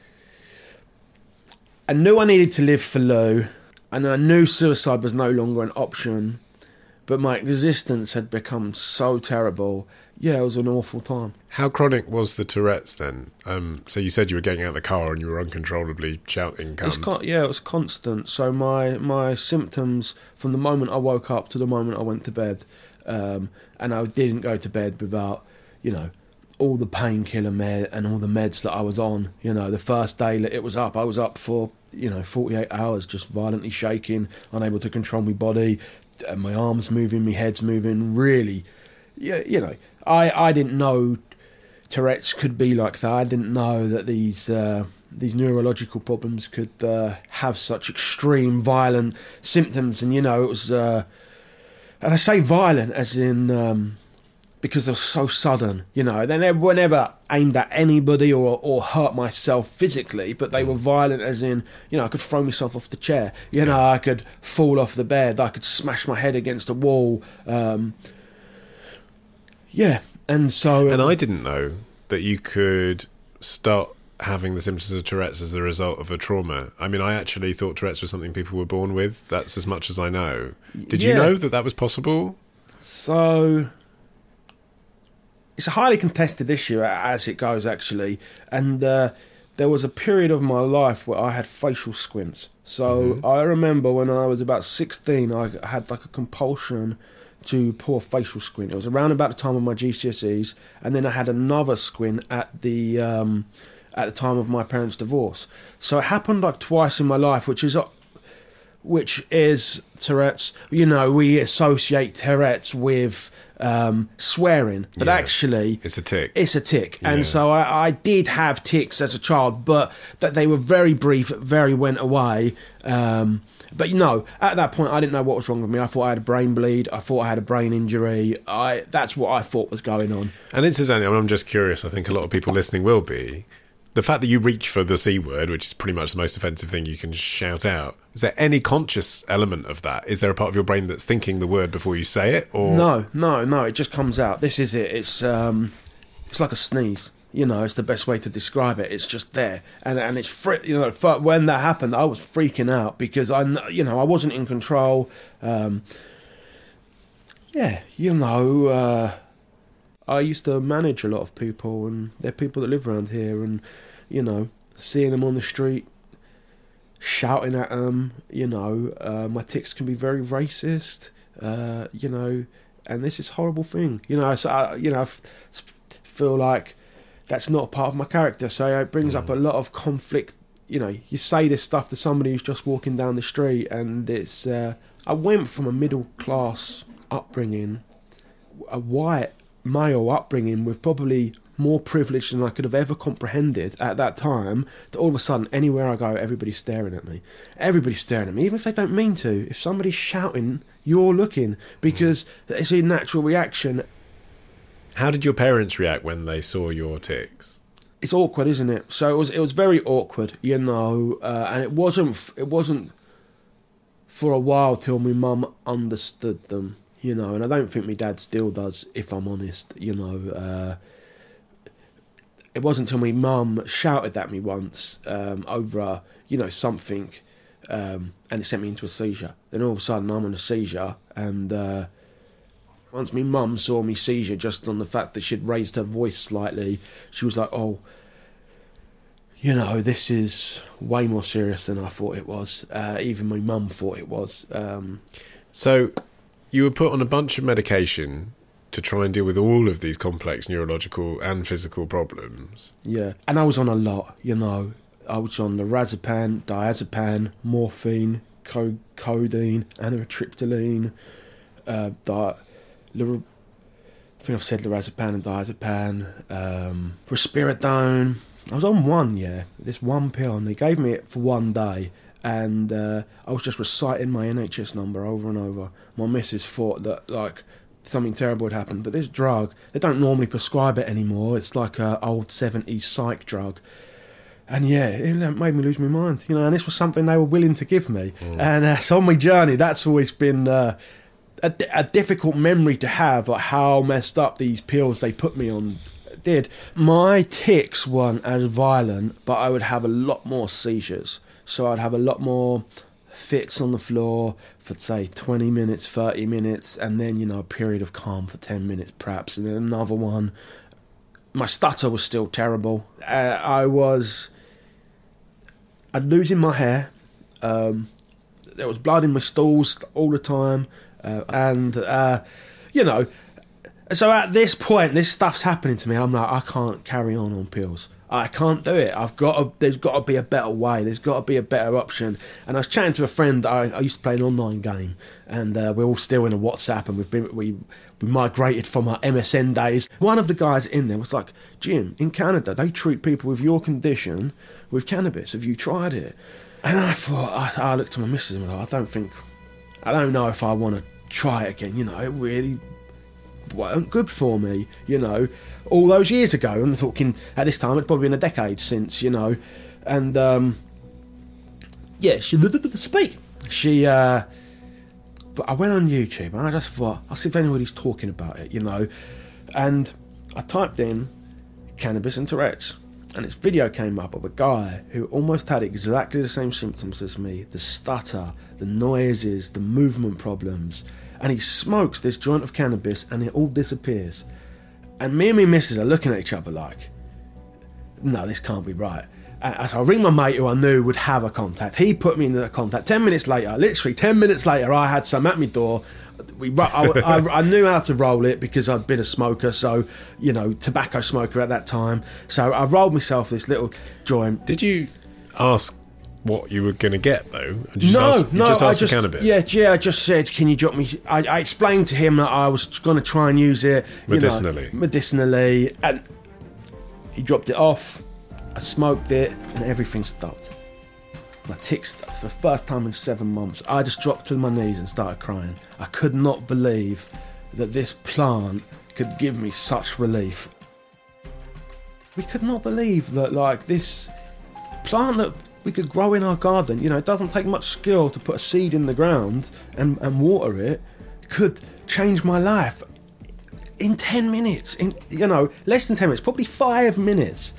[SPEAKER 6] I knew I needed to live for Lou, and I knew suicide was no longer an option, but my existence had become so terrible. Yeah, it was an awful time.
[SPEAKER 1] How chronic was the Tourette's then? So you said you were getting out of the car and you were uncontrollably shouting cunt.
[SPEAKER 6] It was constant. So my symptoms from the moment I woke up to the moment I went to bed, and I didn't go to bed without, all the painkiller and all the meds that I was on. The first day that it was up, I was up for 48 hours, just violently shaking, unable to control my body, my arms moving, my head's moving, really. Yeah, I didn't know Tourette's could be like that. I didn't know that these neurological problems could have such extreme, violent symptoms. And it was, and I say violent as in because they're so sudden. They were never aimed at anybody or hurt myself physically, but they were violent as in, I could throw myself off the chair. I could fall off the bed. I could smash my head against a wall. Yeah, and so...
[SPEAKER 1] And I didn't know that you could start having the symptoms of Tourette's as a result of a trauma. I mean, I actually thought Tourette's was something people were born with. That's as much as I know. Did you know that was possible?
[SPEAKER 6] So... It's a highly contested issue as it goes, actually. And there was a period of my life where I had facial squints. So I remember when I was about 16, I had like a compulsion to pour facial squint. It was around about the time of my GCSEs, and then I had another squint at the time of my parents' divorce. So it happened like twice in my life, which is which is Tourette's. You know, we associate Tourette's with swearing, but actually
[SPEAKER 5] it's a tic.
[SPEAKER 6] It's a tic. And so I did have tics as a child, but that they were very brief, very went away. But no, at that point I didn't know what was wrong with me. I thought I had a brain bleed. I thought I had a brain injury. That's what I thought was going on.
[SPEAKER 5] And incidentally, I'm just curious, I think a lot of people listening will be, the fact that you reach for the C word, which is pretty much the most offensive thing you can shout out, is there any conscious element of that? Is there a part of your brain that's thinking the word before you say it? Or
[SPEAKER 6] No, it just comes out. This is it. It's like a sneeze. You know, it's the best way to describe it. It's just there, and it's you know, when that happened, I was freaking out because I wasn't in control. I used to manage a lot of people, and they're people that live around here, and you know, seeing them on the street, shouting at them, you know, my tics can be very racist, you know, and this is a horrible thing, you know. So I feel like that's not a part of my character, so it brings up a lot of conflict. You know, you say this stuff to somebody who's just walking down the street, and it's I went from a middle class upbringing, a white male upbringing with probably more privilege than I could have ever comprehended at that time, to all of a sudden anywhere I go everybody's staring at me, even if they don't mean to. If somebody's shouting, you're looking, because it's a natural reaction.
[SPEAKER 5] How did your parents react when they saw your tics?
[SPEAKER 6] It's awkward, isn't it? So it was very awkward, you know, and it wasn't for a while till my mum understood them, you know, and I don't think my dad still does, if I'm honest, you know. It wasn't till my mum shouted at me once over, you know, something, and it sent me into a seizure. Then all of a sudden I'm in a seizure, and once my mum saw me seizure, just on the fact that she'd raised her voice slightly, she was like, oh, you know, this is way more serious than I thought it was. Even my mum thought it was.
[SPEAKER 5] So you were put on a bunch of medication to try and deal with all of these complex neurological and physical problems.
[SPEAKER 6] Yeah, and I was on a lot, you know. I was on lorazepam, diazepam, morphine, codeine, amitriptyline, I think I've said lorazepam and diazepam, risperidone. I was on this one pill, and they gave me it for one day, and I was just reciting my NHS number over and over. My missus thought that, like, something terrible had happened, but this drug, they don't normally prescribe it anymore. It's like an old 70s psych drug. And yeah, it made me lose my mind, you know, and this was something they were willing to give me. And so on my journey, that's always been a difficult memory to have, like how messed up these pills they put me on did. My tics weren't as violent, but I would have a lot more seizures. So I'd have a lot more fits on the floor for, say, 20 minutes, 30 minutes, and then, you know, a period of calm for 10 minutes perhaps, and then another one. My stutter was still terrible. I'd losing my hair. There was blood in my stools all the time. You know, so at this point, this stuff's happening to me. I'm like, I can't carry on pills. I can't do it. There's got to be a better way. There's got to be a better option. And I was chatting to a friend. I used to play an online game, and we're all still in a WhatsApp, and we migrated from our MSN days. One of the guys in there was like, Jim, in Canada, they treat people with your condition with cannabis. Have you tried it? And I thought, I looked at my missus and I don't know if I want to try it again. You know, it really weren't good for me, you know, all those years ago. I'm talking, at this time, it's probably been a decade since, you know. And, yeah, she speak. But I went on YouTube and I just thought, I'll see if anybody's talking about it, you know. And I typed in cannabis and Tourette's, and this video came up of a guy who almost had exactly the same symptoms as me. The stutter, the noises, the movement problems. And he smokes this joint of cannabis and it all disappears. And me and my missus are looking at each other like, no, this can't be right. And so I ring my mate who I knew would have a contact. He put me in the contact. 10 minutes later, literally 10 minutes later, I had some at my door. I knew how to roll it because I'd been a smoker, so, you know, tobacco smoker at that time. So I rolled myself this little joint.
[SPEAKER 5] Did you ask
[SPEAKER 9] what you were going to get, though? And you just asked for cannabis?
[SPEAKER 6] Yeah, I just said, can you drop me... I explained to him that I was going to try and use it... medicinally. And he dropped it off. I smoked it, and everything stopped. My tics stopped for the first time in 7 months. I just dropped to my knees and started crying. I could not believe that this plant could give me such relief. We could not believe that, like, this plant that we could grow in our garden, it doesn't take much skill to put a seed in the ground and water it, could change my life in 10 minutes. Less than 10 minutes, probably 5 minutes.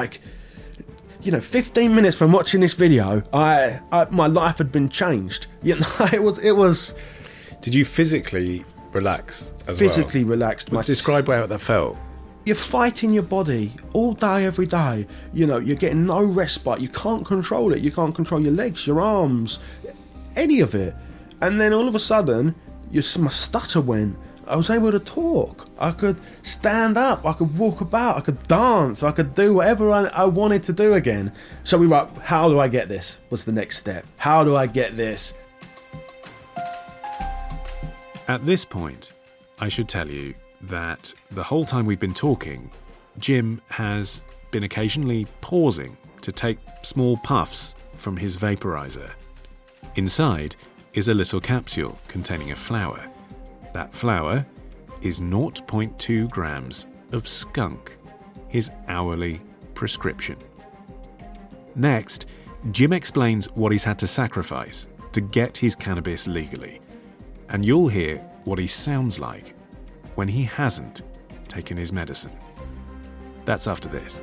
[SPEAKER 6] 15 minutes from watching this video, my life had been changed. It was.
[SPEAKER 9] Did you physically relax as
[SPEAKER 6] physically relaxed?
[SPEAKER 9] Describe how that felt.
[SPEAKER 6] You're fighting your body all day, every day. You're getting no respite. You can't control it. You can't control your legs, your arms, any of it. And then all of a sudden, my stutter went. I was able to talk. I could stand up. I could walk about. I could dance. I could do whatever I wanted to do again. So we were like, how do I get this? What's the next step? How do I get this?
[SPEAKER 5] At this point, I should tell you that the whole time we've been talking, Jim has been occasionally pausing to take small puffs from his vaporizer. Inside is a little capsule containing a flower. That flower is 0.2 grams of skunk, his hourly prescription. Next, Jim explains what he's had to sacrifice to get his cannabis legally, and you'll hear what he sounds like when he hasn't taken his medicine. That's after this.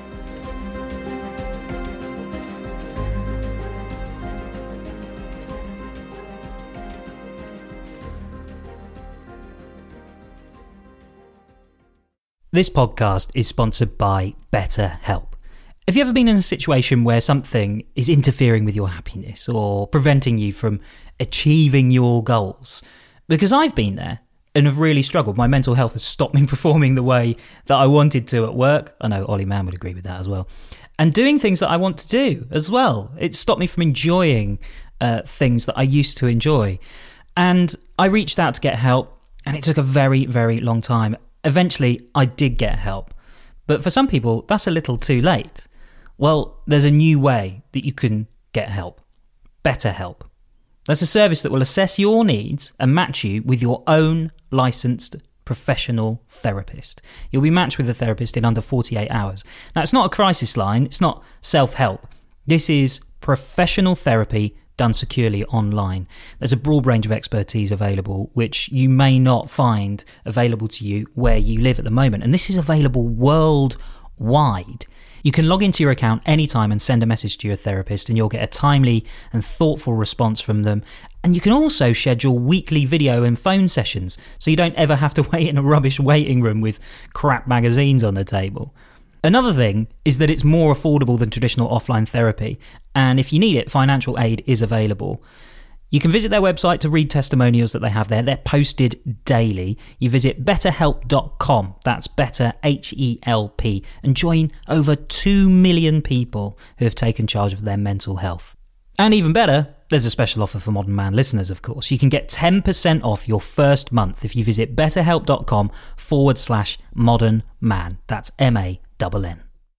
[SPEAKER 8] This podcast is sponsored by BetterHelp. Have you ever been in a situation where something is interfering with your happiness or preventing you from achieving your goals? Because I've been there and have really struggled. My mental health has stopped me performing the way that I wanted to at work. I know Ollie Mann would agree with that as well. And doing things that I want to do as well. It stopped me from enjoying things that I used to enjoy. And I reached out to get help, and it took a very, very long time. Eventually, I did get help. But for some people, that's a little too late. Well, there's a new way that you can get help. BetterHelp. That's a service that will assess your needs and match you with your own licensed professional therapist. You'll be matched with a therapist in under 48 hours. Now, it's not a crisis line. It's not self-help. This is professional therapy done securely online. There's a broad range of expertise available, which you may not find available to you where you live at the moment. And this is available worldwide. You can log into your account anytime and send a message to your therapist, and you'll get a timely and thoughtful response from them. And you can also schedule weekly video and phone sessions, so you don't ever have to wait in a rubbish waiting room with crap magazines on the table. Another thing is that it's more affordable than traditional offline therapy, and if you need it, financial aid is available. You can visit their website to read testimonials that they have there. They're posted daily. You visit betterhelp.com, that's better, H-E-L-P, and join over 2 million people who have taken charge of their mental health. And even better, there's a special offer for Modern Man listeners, of course. You can get 10% off your first month if you visit betterhelp.com/modern man. That's MANN.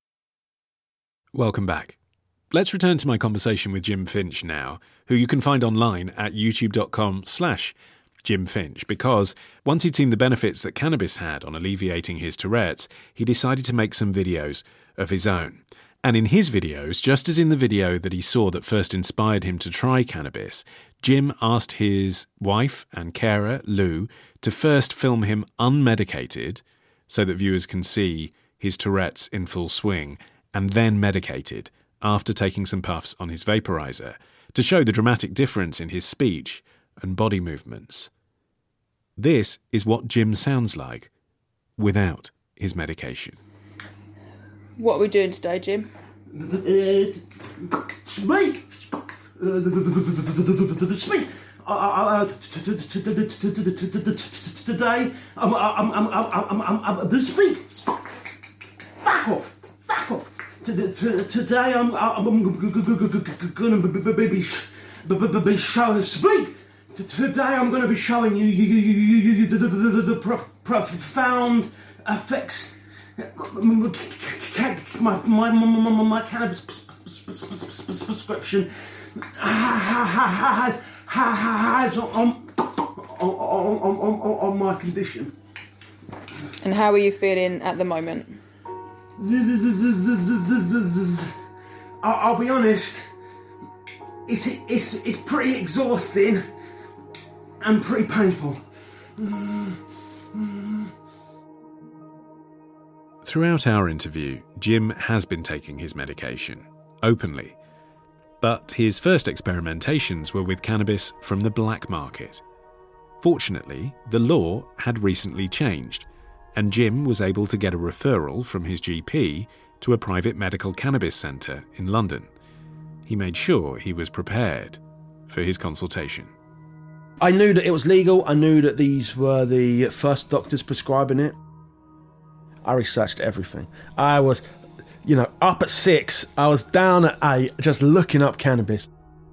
[SPEAKER 5] Welcome back. Let's return to my conversation with Jim Finch now, who you can find online at youtube.com/Jim Finch, because once he'd seen the benefits that cannabis had on alleviating his Tourette's, he decided to make some videos of his own. And in his videos, just as in the video that he saw that first inspired him to try cannabis, Jim asked his wife and carer, Lou, to first film him unmedicated so that viewers can see his Tourette's in full swing, and then medicated after taking some puffs on his vaporizer to show the dramatic difference in his speech and body movements. This is what Jim sounds like without his medication.
[SPEAKER 10] What are we doing today, Jim?
[SPEAKER 6] Speak! Speak! Today, I'm speak! Back off! Back off! Today I'm going to be showing. Speak. Today I'm going to be showing you the profound effects my cannabis prescription has on my condition.
[SPEAKER 10] And how are you feeling at the moment?
[SPEAKER 6] I'll be honest. It's pretty exhausting and pretty painful.
[SPEAKER 5] Throughout our interview, Jim has been taking his medication, openly. But his first experimentations were with cannabis from the black market. Fortunately, the law had recently changed, and Jim was able to get a referral from his GP to a private medical cannabis centre in London. He made sure he was prepared for his consultation.
[SPEAKER 6] I knew that it was legal. I knew that these were the first doctors prescribing it. I researched everything. I was, up at 6. I was down at 8 just looking up cannabis.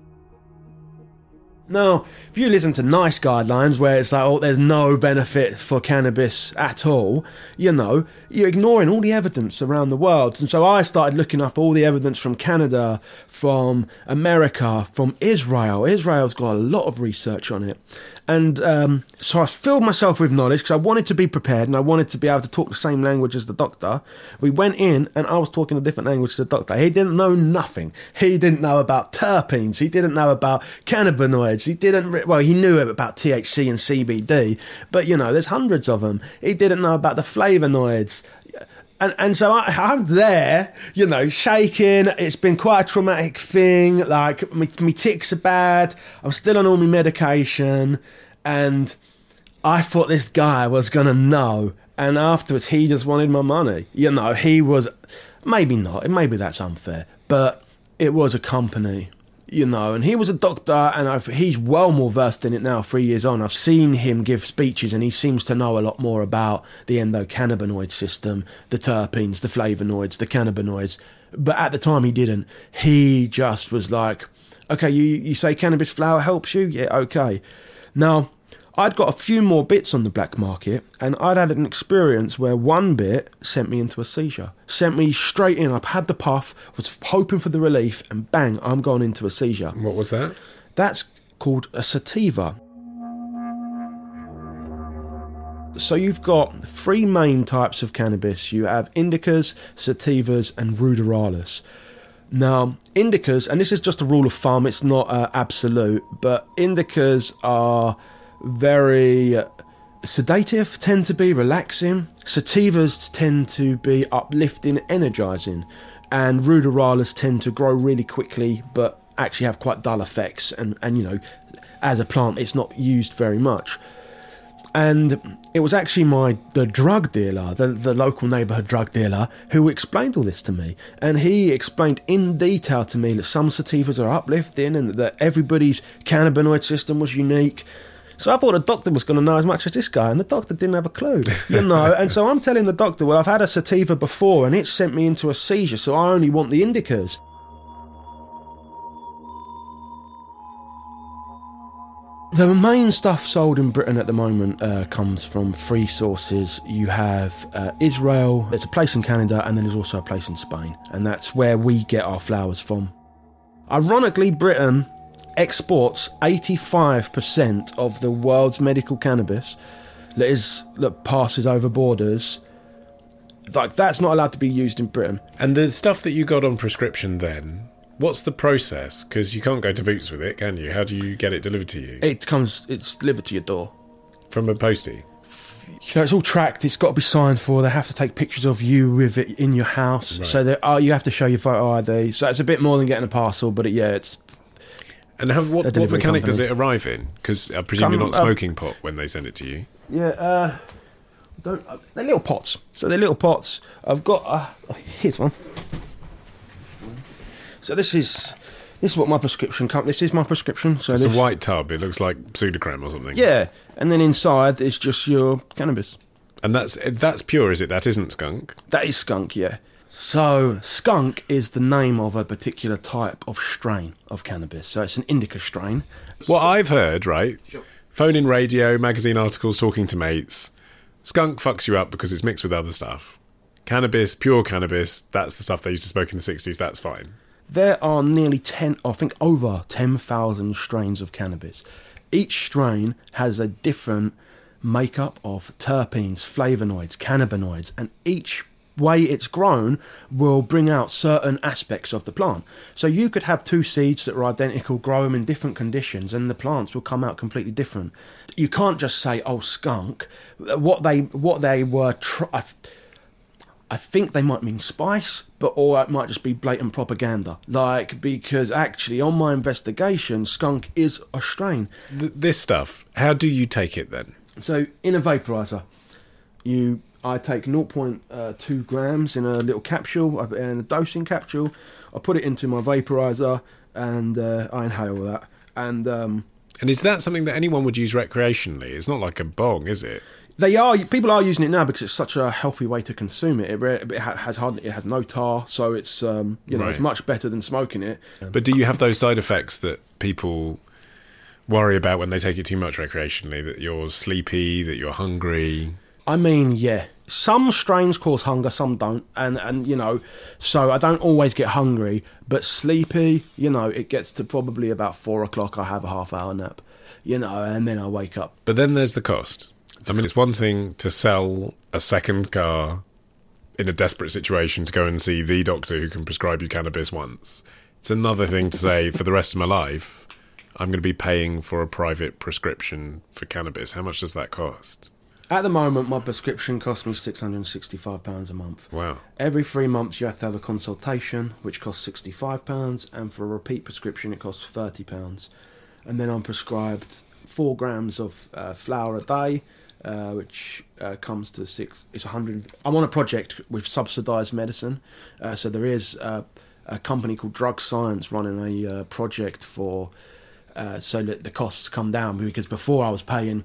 [SPEAKER 6] Now, if you listen to NICE guidelines where it's like, there's no benefit for cannabis at all, you're ignoring all the evidence around the world. And so I started looking up all the evidence from Canada, from America, from Israel. Israel's got a lot of research on it. And so I filled myself with knowledge because I wanted to be prepared and I wanted to be able to talk the same language as the doctor. We went in and I was talking a different language to the doctor. He didn't know nothing. He didn't know about terpenes. He didn't know about cannabinoids. He knew about THC and CBD, but there's hundreds of them. He didn't know about the flavonoids. And so I'm there, shaking. It's been quite a traumatic thing. Like, my tics are bad. I'm still on all my medication. And I thought this guy was going to know. And afterwards, he just wanted my money. He was... Maybe not. Maybe that's unfair. But it was a company, and he was a doctor, and he's well more versed in it now, 3 years on. I've seen him give speeches, and he seems to know a lot more about the endocannabinoid system, the terpenes, the flavonoids, the cannabinoids. But at the time, he didn't. He just was like, okay, you say cannabis flower helps you? Yeah, okay. Now, I'd got a few more bits on the black market, and I'd had an experience where one bit sent me into a seizure. Sent me straight in. I've had the puff, was hoping for the relief, and bang, I'm gone into a seizure.
[SPEAKER 9] What was that?
[SPEAKER 6] That's called a sativa. So you've got 3 main types of cannabis. You have indicas, sativas, and ruderalis. Now, indicas, and this is just a rule of thumb, it's not absolute, but indicas are very sedative, tend to be relaxing. Sativas tend to be uplifting, energising. And ruderalis tend to grow really quickly, but actually have quite dull effects. And as a plant, it's not used very much. And it was actually the drug dealer, the local neighbourhood drug dealer, who explained all this to me. And he explained in detail to me that some sativas are uplifting and that everybody's cannabinoid system was unique. So I thought the doctor was going to know as much as this guy, and the doctor didn't have a clue, And so I'm telling the doctor, well, I've had a sativa before, and it sent me into a seizure, so I only want the indicas. The main stuff sold in Britain at the moment comes from 3 sources. You have Israel, there's a place in Canada, and then there's also a place in Spain, and that's where we get our flowers from. Ironically, Britain exports 85% of the world's medical cannabis that passes over borders. Like, that's not allowed to be used in Britain.
[SPEAKER 9] And the stuff that you got on prescription then, what's the process? Because you can't go to Boots with it, can you? How do you get it delivered to you?
[SPEAKER 6] It's delivered to your door.
[SPEAKER 9] From a postie?
[SPEAKER 6] It's all tracked. It's got to be signed for. They have to take pictures of you with it in your house. Right. So you have to show your photo ID. So it's a bit more than getting a parcel, but it's...
[SPEAKER 9] And what mechanic company. Does it arrive in? Because I presume you're not smoking pot when they send it to you.
[SPEAKER 6] Yeah, they're little pots. So they're little pots. I've got... here's one. So this is what my prescription comes... This is my prescription. So
[SPEAKER 9] it's a white tub. It looks like Sudocrem or something.
[SPEAKER 6] Yeah, and then inside is just your cannabis.
[SPEAKER 9] And that's pure, is it? That isn't skunk?
[SPEAKER 6] That is skunk, yeah. So, skunk is the name of a particular type of strain of cannabis. So it's an indica strain.
[SPEAKER 9] What I've heard, right? Phone-in radio, magazine articles, talking to mates. Skunk fucks you up because it's mixed with other stuff. Cannabis, pure cannabis, that's the stuff they used to smoke in the 60s, that's fine.
[SPEAKER 6] There are nearly over 10,000 strains of cannabis. Each strain has a different makeup of terpenes, flavonoids, cannabinoids, and each way it's grown will bring out certain aspects of the plant. So you could have two seeds that are identical, grow them in different conditions, and the plants will come out completely different. You can't just say, "Oh, skunk." What they were. I think they might mean spice, or it might just be blatant propaganda. Because actually, on my investigation, skunk is a strain.
[SPEAKER 9] This stuff, how do you take it then?
[SPEAKER 6] So in a vaporizer, I take 0.2 grams in a little capsule, in a dosing capsule. I put it into my vaporizer and I inhale that. And
[SPEAKER 9] is that something that anyone would use recreationally? It's not like a bong, is it?
[SPEAKER 6] People are using it now because it's such a healthy way to consume it. It has no tar, so it's
[SPEAKER 9] Right.
[SPEAKER 6] it's much better than smoking it.
[SPEAKER 9] But do you have those side effects that people worry about when they take it too much recreationally? That you're sleepy, that you're hungry?
[SPEAKER 6] I mean, yeah. Some strains cause hunger, some don't, and so I don't always get hungry, but sleepy, it gets to probably about 4 o'clock. I have a half-hour nap, and then I wake up.
[SPEAKER 9] But then there's the cost. I mean, it's one thing to sell a second car in a desperate situation to go and see the doctor who can prescribe you cannabis once. It's another thing to say, for the rest of my life, I'm going to be paying for a private prescription for cannabis. How much does that cost?
[SPEAKER 6] At the moment, my prescription costs me £665 a month.
[SPEAKER 9] Wow.
[SPEAKER 6] Every 3 months, you have to have a consultation, which costs £65, and for a repeat prescription, it costs £30. And then I'm prescribed 4 grams of flour a day, which comes to it's 100. I'm on a project with subsidised medicine, so there is a company called Drug Science running a project for so that the costs come down, because before I was paying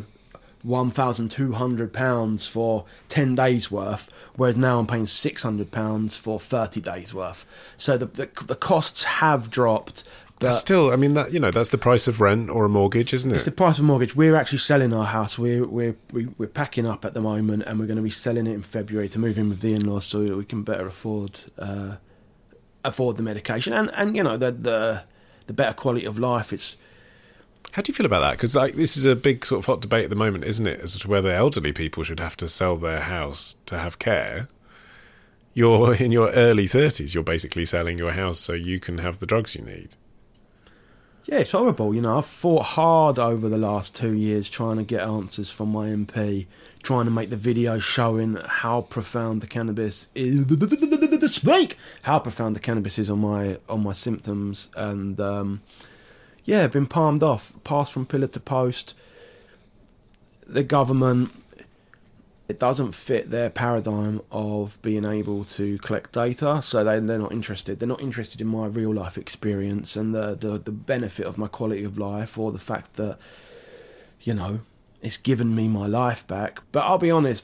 [SPEAKER 6] £1,200 for 10 days worth, whereas now I'm paying £600 for 30 days worth. So the costs have dropped.
[SPEAKER 9] That's still, I mean, that's the price of rent or a mortgage, isn't it?
[SPEAKER 6] It's the price of a mortgage. We're actually selling our house. We're packing up at the moment, and we're going to be selling it in February to move in with the in-laws so that we can better afford the medication and the better quality of life. It's.
[SPEAKER 9] How do you feel about that? Because this is a big sort of hot debate at the moment, isn't it, as to whether elderly people should have to sell their house to have care. You're in your early 30s. You're basically selling your house so you can have the drugs you need.
[SPEAKER 6] Yeah, it's horrible. I've fought hard over the last 2 years trying to get answers from my MP, trying to make the video showing how profound the cannabis is. How profound the cannabis is on my symptoms, and been palmed off, passed from pillar to post. The government, it doesn't fit their paradigm of being able to collect data, so they're not interested. They're not interested in my real life experience and the benefit of my quality of life, or the fact that it's given me my life back. But I'll be honest,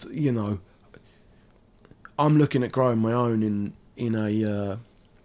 [SPEAKER 6] I'm looking at growing my own in a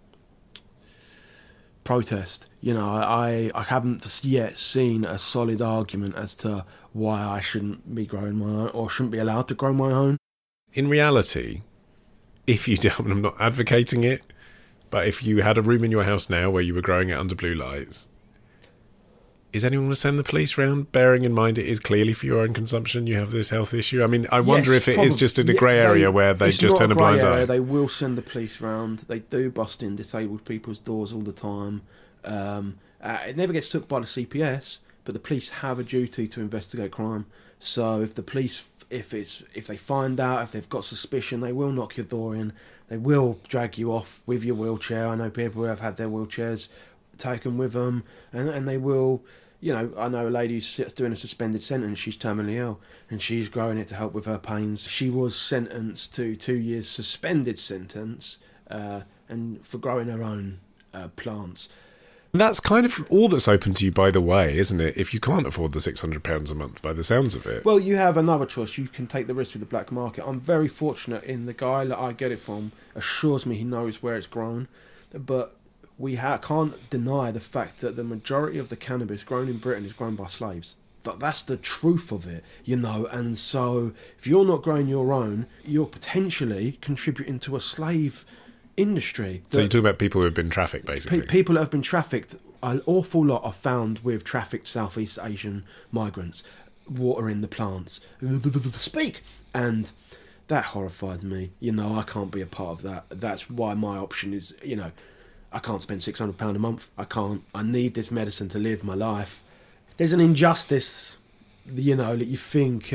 [SPEAKER 6] protest. I haven't yet seen a solid argument as to why I shouldn't be growing my own, or shouldn't be allowed to grow my own.
[SPEAKER 9] In reality, if you don't, I'm not advocating it, but if you had a room in your house now where you were growing it under blue lights, is anyone going to send the police round, bearing in mind it is clearly for your own consumption, you have this health issue? I mean, I wonder if it is just in a grey area where they just turn a blind eye.
[SPEAKER 6] They will send the police round. They do bust in disabled people's doors all the time. It never gets took by the CPS, but the police have a duty to investigate crime. So if the police, if they find out, if they've got suspicion, they will knock your door in. They will drag you off with your wheelchair. I know people who have had their wheelchairs taken with them, and they will. I know a lady who's doing a suspended sentence. She's terminally ill, and she's growing it to help with her pains. She was sentenced to 2 years suspended sentence, and for growing her own plants.
[SPEAKER 9] That's kind of all that's open to you, by the way, isn't it? If you can't afford the £600 a month, by the sounds of it.
[SPEAKER 6] Well, you have another choice. You can take the risk with the black market. I'm very fortunate in the guy that I get it from assures me he knows where it's grown. But we can't deny the fact that the majority of the cannabis grown in Britain is grown by slaves. That's the truth of it, you know. And so if you're not growing your own, you're potentially contributing to a slave industry.
[SPEAKER 9] So you're talking about people who have been trafficked, basically.
[SPEAKER 6] People that have been trafficked, an awful lot are found with trafficked Southeast Asian migrants watering the plants. Speak! And that horrifies me. You know, I can't be a part of that. That's why my option is, you know, I can't spend £600 a month. I can't. I need this medicine to live my life. There's an injustice, you know, that you think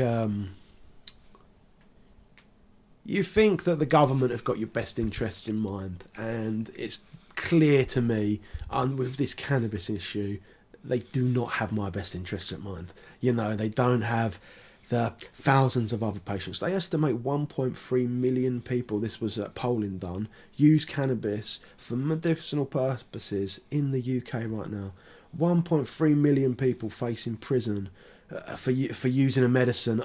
[SPEAKER 6] that the government have got your best interests in mind, and it's clear to me, with this cannabis issue, they do not have my best interests in mind. You know, they don't have the thousands of other patients. They estimate 1.3 million people, this was polling done, use cannabis for medicinal purposes in the UK right now. 1.3 million people facing prison for using a medicine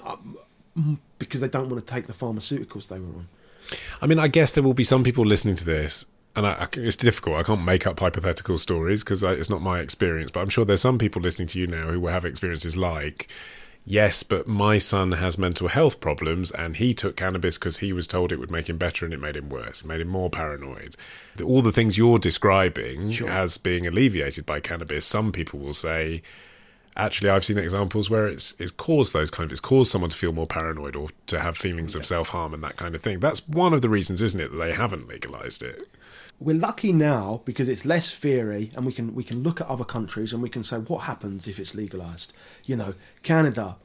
[SPEAKER 6] because they don't want to take the pharmaceuticals they were on.
[SPEAKER 9] I mean, I guess there will be some people listening to this, and it's difficult. I can't make up hypothetical stories because it's not my experience, but I'm sure there's some people listening to you now who will have experiences like, yes, but my son has mental health problems and he took cannabis because he was told it would make him better and it made him worse. It made him more paranoid. All the things you're describing as being alleviated by cannabis, some people will say, actually, I've seen examples where it's caused those kind of... It's caused someone to feel more paranoid or to have feelings of self-harm and that kind of thing. That's one of the reasons, isn't it, that they haven't legalised it?
[SPEAKER 6] We're lucky now because it's less theory, and we can look at other countries and we can say what happens if it's legalised. You know, Canada,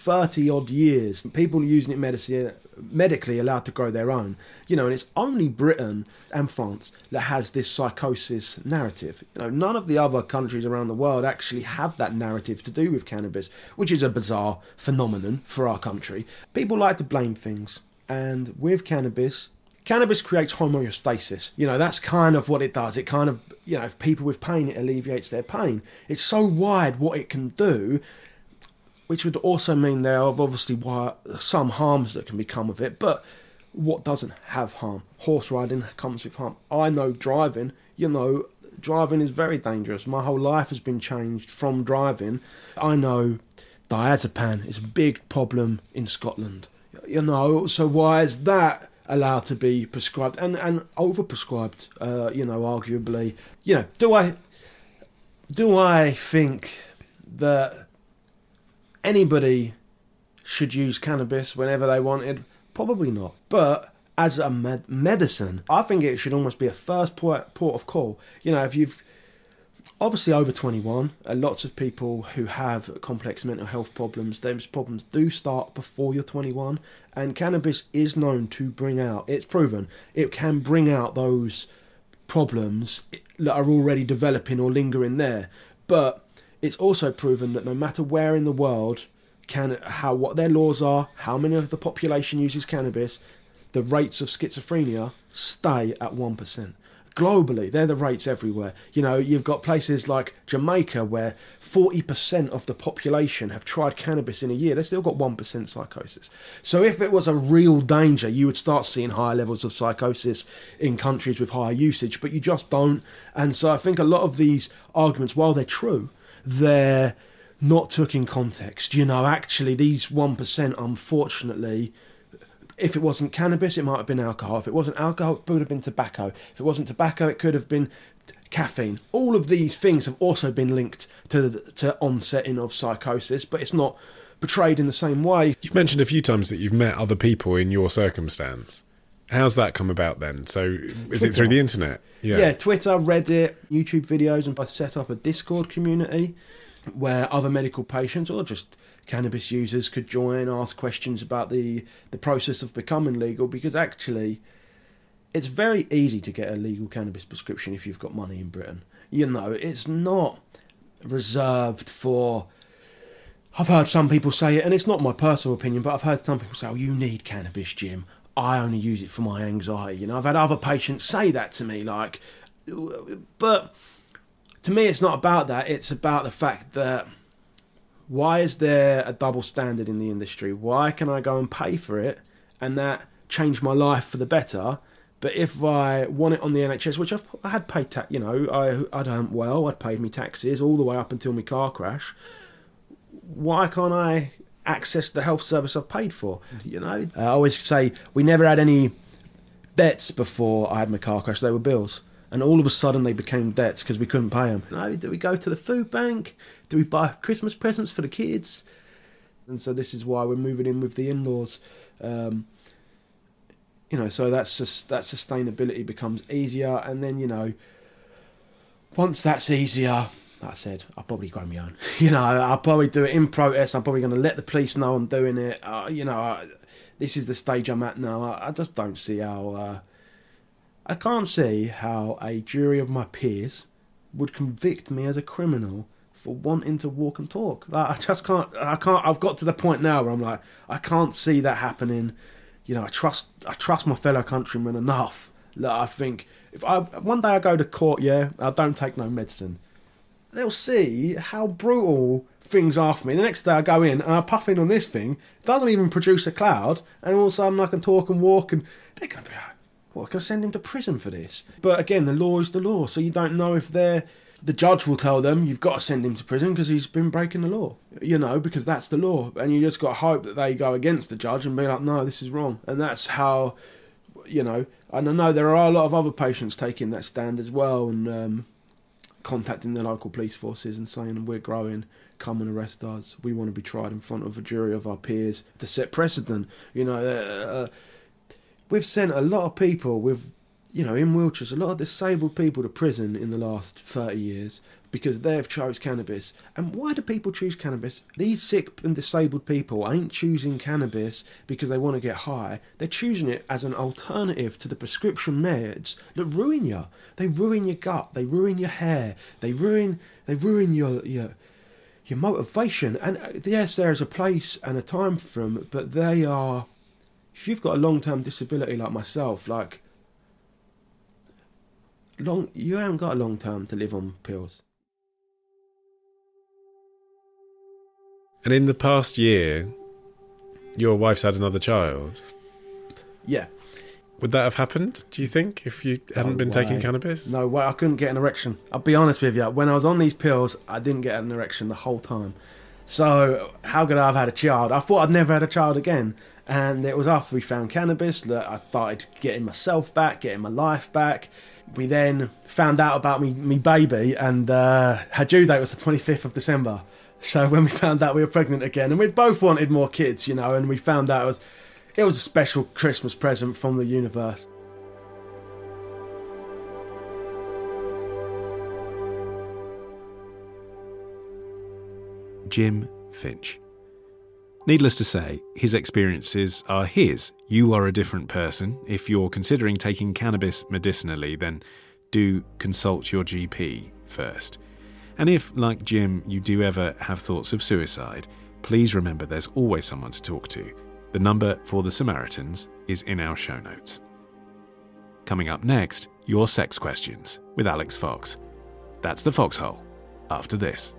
[SPEAKER 6] 30 odd years, people using it medically allowed to grow their own. You know, and it's only Britain and France that has this psychosis narrative. You know, none of the other countries around the world actually have that narrative to do with cannabis, which is a bizarre phenomenon for our country. People like to blame things, and with cannabis creates homeostasis. You know, that's kind of what it does. It kind of, you know, if people with pain, it alleviates their pain. It's so wide what it can do, which would also mean there are obviously some harms that can become of it, but what doesn't have harm? Horse riding comes with harm. I know driving, you know, driving is very dangerous. My whole life has been changed from driving. I know diazepam is a big problem in Scotland. You know, so why is that allowed to be prescribed and overprescribed, you know, arguably? You know, do I think that anybody should use cannabis whenever they wanted? Probably not. But as a medicine, I think it should almost be a first port of call. You know, if you've obviously over 21, lots of people who have complex mental health problems, those problems do start before you're 21, and cannabis is known to bring out, it's proven, it can bring out those problems that are already developing or lingering there. But it's also proven that no matter where in the world, what their laws are, how many of the population uses cannabis, the rates of schizophrenia stay at 1%. Globally, they're the rates everywhere. You know, you've got places like Jamaica where 40% of the population have tried cannabis in a year. They've still got 1% psychosis. So if it was a real danger, you would start seeing higher levels of psychosis in countries with higher usage, but you just don't. And so I think a lot of these arguments, while they're true, they're not took in context. You know, actually, these 1%, unfortunately, if it wasn't cannabis, it might have been alcohol. If it wasn't alcohol, it would have been tobacco. If it wasn't tobacco, it could have been caffeine. All of these things have also been linked to onsetting of psychosis, but it's not portrayed in the same way.
[SPEAKER 9] You've mentioned a few times that you've met other people in your circumstance. How's that come about then? So is it through the internet?
[SPEAKER 6] Yeah, Twitter, Reddit, YouTube videos, and I set up a Discord community where other medical patients or just cannabis users could join, ask questions about the process of becoming legal, because actually it's very easy to get a legal cannabis prescription if you've got money in Britain. You know, it's not reserved for... I've heard some people say it, and it's not my personal opinion, but I've heard some people say, oh, you need cannabis, Jim. I only use it for my anxiety. You know, I've had other patients say that to me, like... But to me, it's not about that. It's about the fact that why is there a double standard in the industry? Why can I go and pay for it and that change my life for the better? But if I want it on the NHS, which I had paid tax, I'd earned well, I'd paid me taxes all the way up until my car crash. Why can't I access the health service I've paid for? I always say we never had any debts before I had my car crash. They were bills. And all of a sudden they became debts because we couldn't pay them. Do we go to the food bank? Do we buy Christmas presents for the kids? And so this is why we're moving in with the in-laws. So that sustainability becomes easier. And then, once that's easier, like I said, I'll probably grow my own. I'll probably do it in protest. I'm probably going to let the police know I'm doing it. This is the stage I'm at now. I just don't see how... I can't see how a jury of my peers would convict me as a criminal for wanting to walk and talk. Like, I just can't. I've got to the point now where I'm like, I can't see that happening. I trust my fellow countrymen enough that I think if one day I go to court, I don't take no medicine. They'll see how brutal things are for me. The next day I go in and I puff in on this thing, doesn't even produce a cloud, and all of a sudden I can talk and walk, and they're going to be like, well, I can send him to prison for this. But again, the law is the law, so you don't know if the judge will tell them you've got to send him to prison because he's been breaking the law, because that's the law. And you just got to hope that they go against the judge and be like, no, this is wrong. And that's how, and I know there are a lot of other patients taking that stand as well and contacting the local police forces and saying, we're growing, come and arrest us. We want to be tried in front of a jury of our peers to set precedent. We've sent a lot of people with, in wheelchairs, a lot of disabled people to prison in the last 30 years because they've chose cannabis. And why do people choose cannabis? These sick and disabled people ain't choosing cannabis because they want to get high. They're choosing it as an alternative to the prescription meds that ruin you. They ruin your gut. They ruin your hair. They ruin your motivation. And yes, there is a place and a time for them, but they are... If you've got a long-term disability like myself, you haven't got a long time to live on pills.
[SPEAKER 9] And in the past year, your wife's had another child.
[SPEAKER 6] Yeah.
[SPEAKER 9] Would that have happened, do you think, if you hadn't been taking cannabis?
[SPEAKER 6] No way, I couldn't get an erection. I'll be honest with you, when I was on these pills, I didn't get an erection the whole time. So how could I have had a child? I thought I'd never had a child again. And it was after we found cannabis that I started getting myself back, getting my life back. We then found out about me baby, and her due date was the 25th of December. So when we found out we were pregnant again, and we both wanted more kids, and we found out it was a special Christmas present from the universe.
[SPEAKER 5] Jim Finch. Needless to say, his experiences are his. You are a different person. If you're considering taking cannabis medicinally, then do consult your GP first. And if, like Jim, you do ever have thoughts of suicide, please remember there's always someone to talk to. The number for the Samaritans is in our show notes. Coming up next, your sex questions with Alex Fox. That's the Foxhole, after this.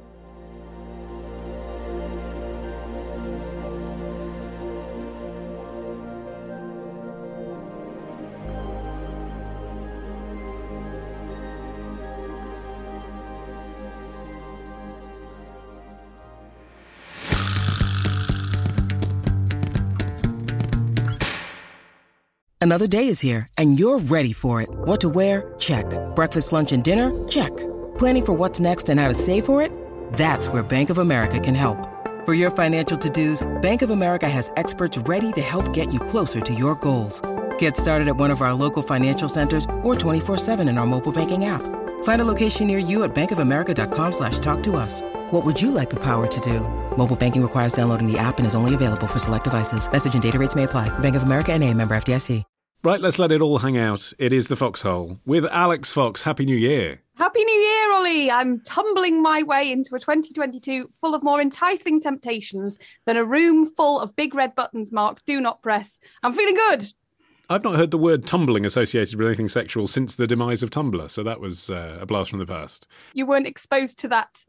[SPEAKER 11] Another day is here, and you're ready for it. What to wear? Check. Breakfast, lunch, and dinner? Check. Planning for what's next and how to save for it? That's where Bank of America can help. For your financial to-dos, Bank of America has experts ready to help get you closer to your goals. Get started at one of our local financial centers or 24/7 in our mobile banking app. Find a location near you at bankofamerica.com/talktous. What would you like the power to do? Mobile banking requires downloading the app and is only available for select devices. Message and data rates may apply. Bank of America NA, member FDIC.
[SPEAKER 5] Right, let's let it all hang out. It is the Foxhole with Alex Fox. Happy New Year.
[SPEAKER 12] Happy New Year, Ollie. I'm tumbling my way into a 2022 full of more enticing temptations than a room full of big red buttons marked "Do Not Press." I'm feeling good.
[SPEAKER 5] I've not heard the word tumbling associated with anything sexual since the demise of Tumblr, so that was a blast from the past.
[SPEAKER 12] You weren't exposed to that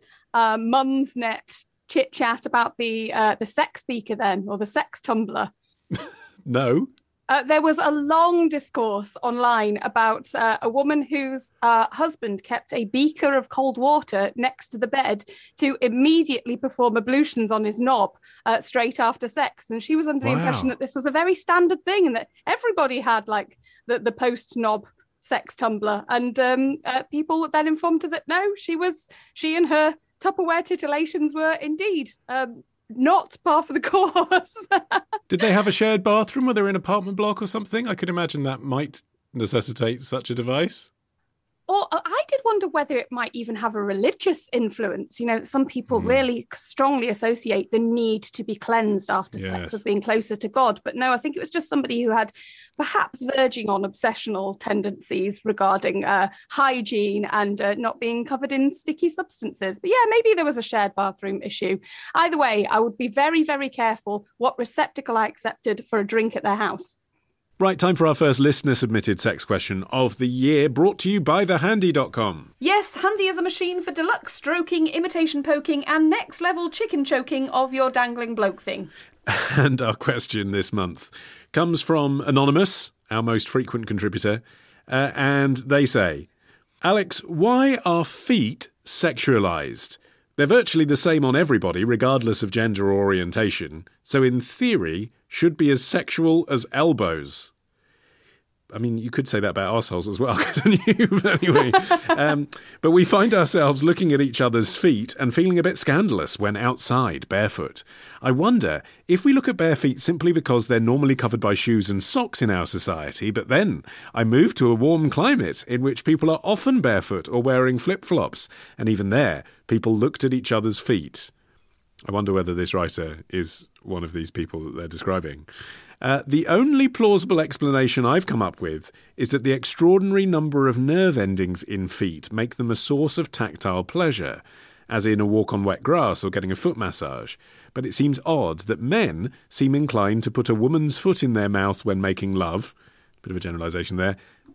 [SPEAKER 12] Mumsnet chit-chat about the sex speaker then, or the sex tumbler?
[SPEAKER 5] No.
[SPEAKER 12] There was a long discourse online about a woman whose husband kept a beaker of cold water next to the bed to immediately perform ablutions on his knob straight after sex. And she was under the impression that this was a very standard thing and that everybody had like the post-knob sex tumbler. And people then informed her that no, she and her Tupperware titillations were indeed not par for the course.
[SPEAKER 5] Did they have a shared bathroom? Were they in an apartment block or something? I could imagine that might necessitate such a device.
[SPEAKER 12] Or I did wonder whether it might even have a religious influence. You know, some people really strongly associate the need to be cleansed after sex with being closer to God. But no, I think it was just somebody who had perhaps verging on obsessional tendencies regarding hygiene and not being covered in sticky substances. But yeah, maybe there was a shared bathroom issue. Either way, I would be very, very careful what receptacle I accepted for a drink at their house.
[SPEAKER 5] Right, time for our first listener-submitted sex question of the year, brought to you by thehandy.com.
[SPEAKER 12] Yes, Handy is a machine for deluxe stroking, imitation poking and next-level chicken choking of your dangling bloke thing.
[SPEAKER 5] And our question this month comes from Anonymous, our most frequent contributor, and they say, Alex, why are feet sexualised? They're virtually the same on everybody, regardless of gender or orientation, so in theory should be as sexual as elbows. I mean, you could say that about arseholes as well, couldn't you? But anyway, but we find ourselves looking at each other's feet and feeling a bit scandalous when outside, barefoot. I wonder if we look at bare feet simply because they're normally covered by shoes and socks in our society, but then I move to a warm climate in which people are often barefoot or wearing flip-flops, and even there, people looked at each other's feet. I wonder whether this writer is one of these people that they're describing. The only plausible explanation I've come up with is that the extraordinary number of nerve endings in feet make them a source of tactile pleasure, as in a walk on wet grass or getting a foot massage. But it seems odd that men seem inclined to put a woman's foot in their mouth when making love. Bit of a generalisation there.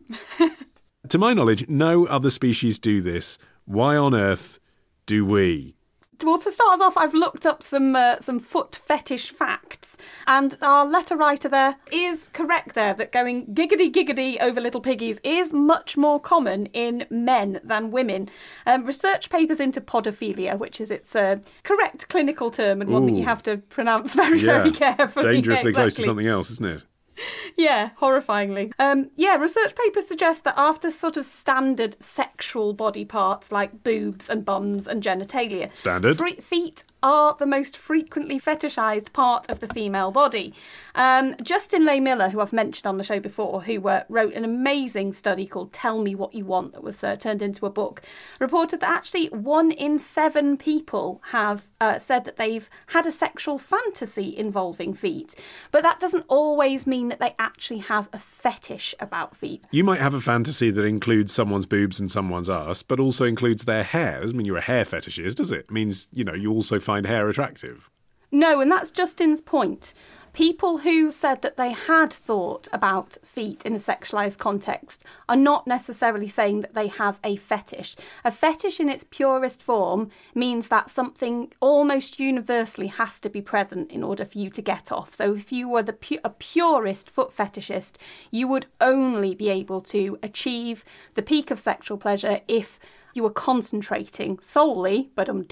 [SPEAKER 5] To my knowledge, no other species do this. Why on earth do we?
[SPEAKER 12] Well, to start us off, I've looked up some foot fetish facts, and our letter writer there is correct there that going giggity over little piggies is much more common in men than women. Research papers into podophilia, which is its correct clinical term and one that you have to pronounce very carefully.
[SPEAKER 5] Dangerously close to something else, isn't it?
[SPEAKER 12] Yeah, horrifyingly. Research papers suggest that after sort of standard sexual body parts like boobs and bums and genitalia,
[SPEAKER 5] standard
[SPEAKER 12] feet are the most frequently fetishised part of the female body. Justin Leigh Miller, who I've mentioned on the show before, who wrote an amazing study called Tell Me What You Want that was turned into a book, reported that actually 1 in 7 people have said that they've had a sexual fantasy involving feet. But that doesn't always mean that they actually have a fetish about feet.
[SPEAKER 5] You might have a fantasy that includes someone's boobs and someone's arse, but also includes their hair. It doesn't mean you're a hair fetishist, does it? It means, you also find hair attractive.
[SPEAKER 12] No, and that's Justin's point. People who said that they had thought about feet in a sexualised context are not necessarily saying that they have a fetish. A fetish in its purest form means that something almost universally has to be present in order for you to get off. So if you were a purist foot fetishist, you would only be able to achieve the peak of sexual pleasure if you were concentrating solely,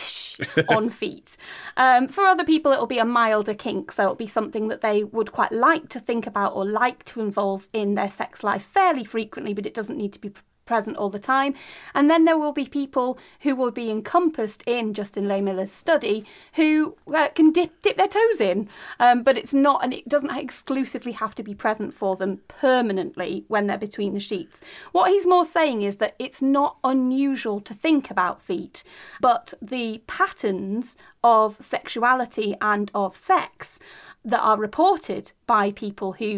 [SPEAKER 12] on feet. For other people, it'll be a milder kink, so it'll be something that they would quite like to think about or like to involve in their sex life fairly frequently, but it doesn't need to be present all the time. And then there will be people who will be encompassed in Justin Leigh Miller's study who can dip their toes in, but it's not, and it doesn't exclusively have to be present for them permanently when they're between the sheets. What he's more saying is that it's not unusual to think about feet, but the patterns of sexuality and of sex that are reported by people who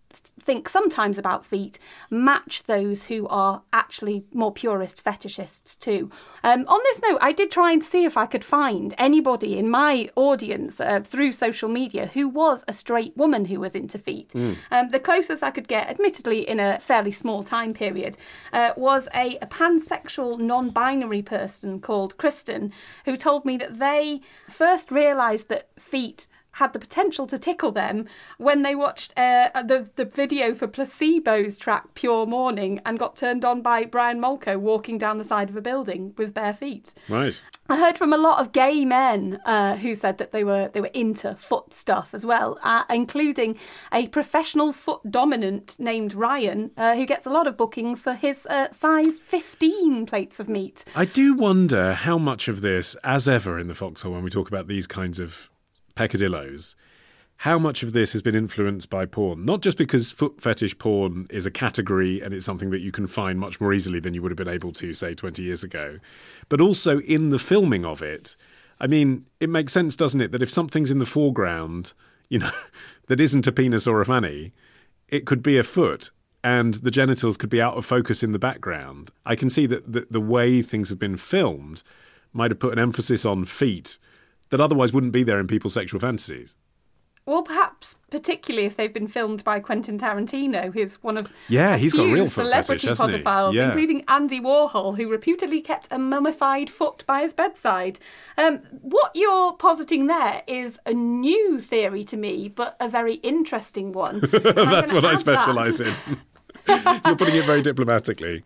[SPEAKER 12] think sometimes about feet match those who are actually more purist fetishists too. On this note, I did try and see if I could find anybody in my audience through social media who was a straight woman who was into feet. The closest I could get, admittedly in a fairly small time period, was a pansexual non-binary person called Kristen, who told me that they first realised that feet had the potential to tickle them when they watched the video for Placebo's track Pure Morning and got turned on by Brian Molko walking down the side of a building with bare feet.
[SPEAKER 9] Right.
[SPEAKER 12] I heard from a lot of gay men who said that they were into foot stuff as well, including a professional foot dominant named Ryan, who gets a lot of bookings for his size 15 plates of meat.
[SPEAKER 9] I do wonder how much of this, as ever in the Foxhole when we talk about these kinds of peccadillos, how much of this has been influenced by porn? Not just because foot fetish porn is a category and it's something that you can find much more easily than you would have been able to, say, 20 years ago, but also in the filming of it. I mean, it makes sense, doesn't it, that if something's in the foreground, you know, that isn't a penis or a fanny, it could be a foot and the genitals could be out of focus in the background. I can see that the way things have been filmed might have put an emphasis on feet that otherwise wouldn't be there in people's sexual fantasies.
[SPEAKER 12] Well, perhaps particularly if they've been filmed by Quentin Tarantino, who's one of
[SPEAKER 9] he's got a real foot
[SPEAKER 12] celebrity
[SPEAKER 9] fetish, hasn't he?
[SPEAKER 12] podophiles,
[SPEAKER 9] Yeah.
[SPEAKER 12] including Andy Warhol, who reputedly kept a mummified foot by his bedside. What you're positing there is a new theory to me, but a very interesting one.
[SPEAKER 9] That's what I specialise in. You're putting it very diplomatically.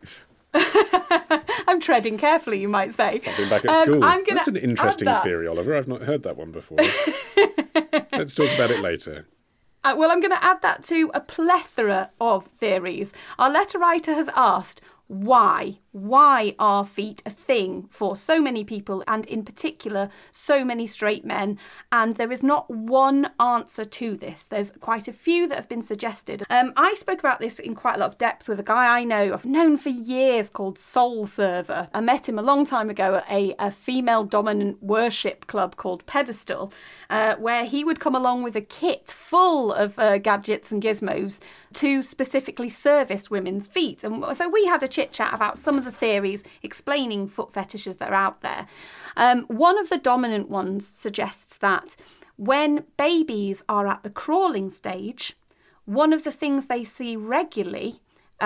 [SPEAKER 12] I'm treading carefully, you might say.
[SPEAKER 9] I've been back at school. That's an interesting
[SPEAKER 12] add that.
[SPEAKER 9] theory, Oliver. I've not heard that one before. Let's talk about it later.
[SPEAKER 12] Well, I'm going to add that to a plethora of theories. Our letter writer has asked, why? Why are feet a thing for so many people, and in particular, so many straight men? And there is not one answer to this. There's quite a few that have been suggested. I spoke about this in quite a lot of depth with a guy I've known for years called Soul Server. I met him a long time ago at a female dominant worship club called Pedestal, where he would come along with a kit full of gadgets and gizmos to specifically service women's feet. And so we had a chit-chat about some of the theories explaining foot fetishes that are out there. One of the dominant ones suggests that when babies are at the crawling stage, one of the things they see regularly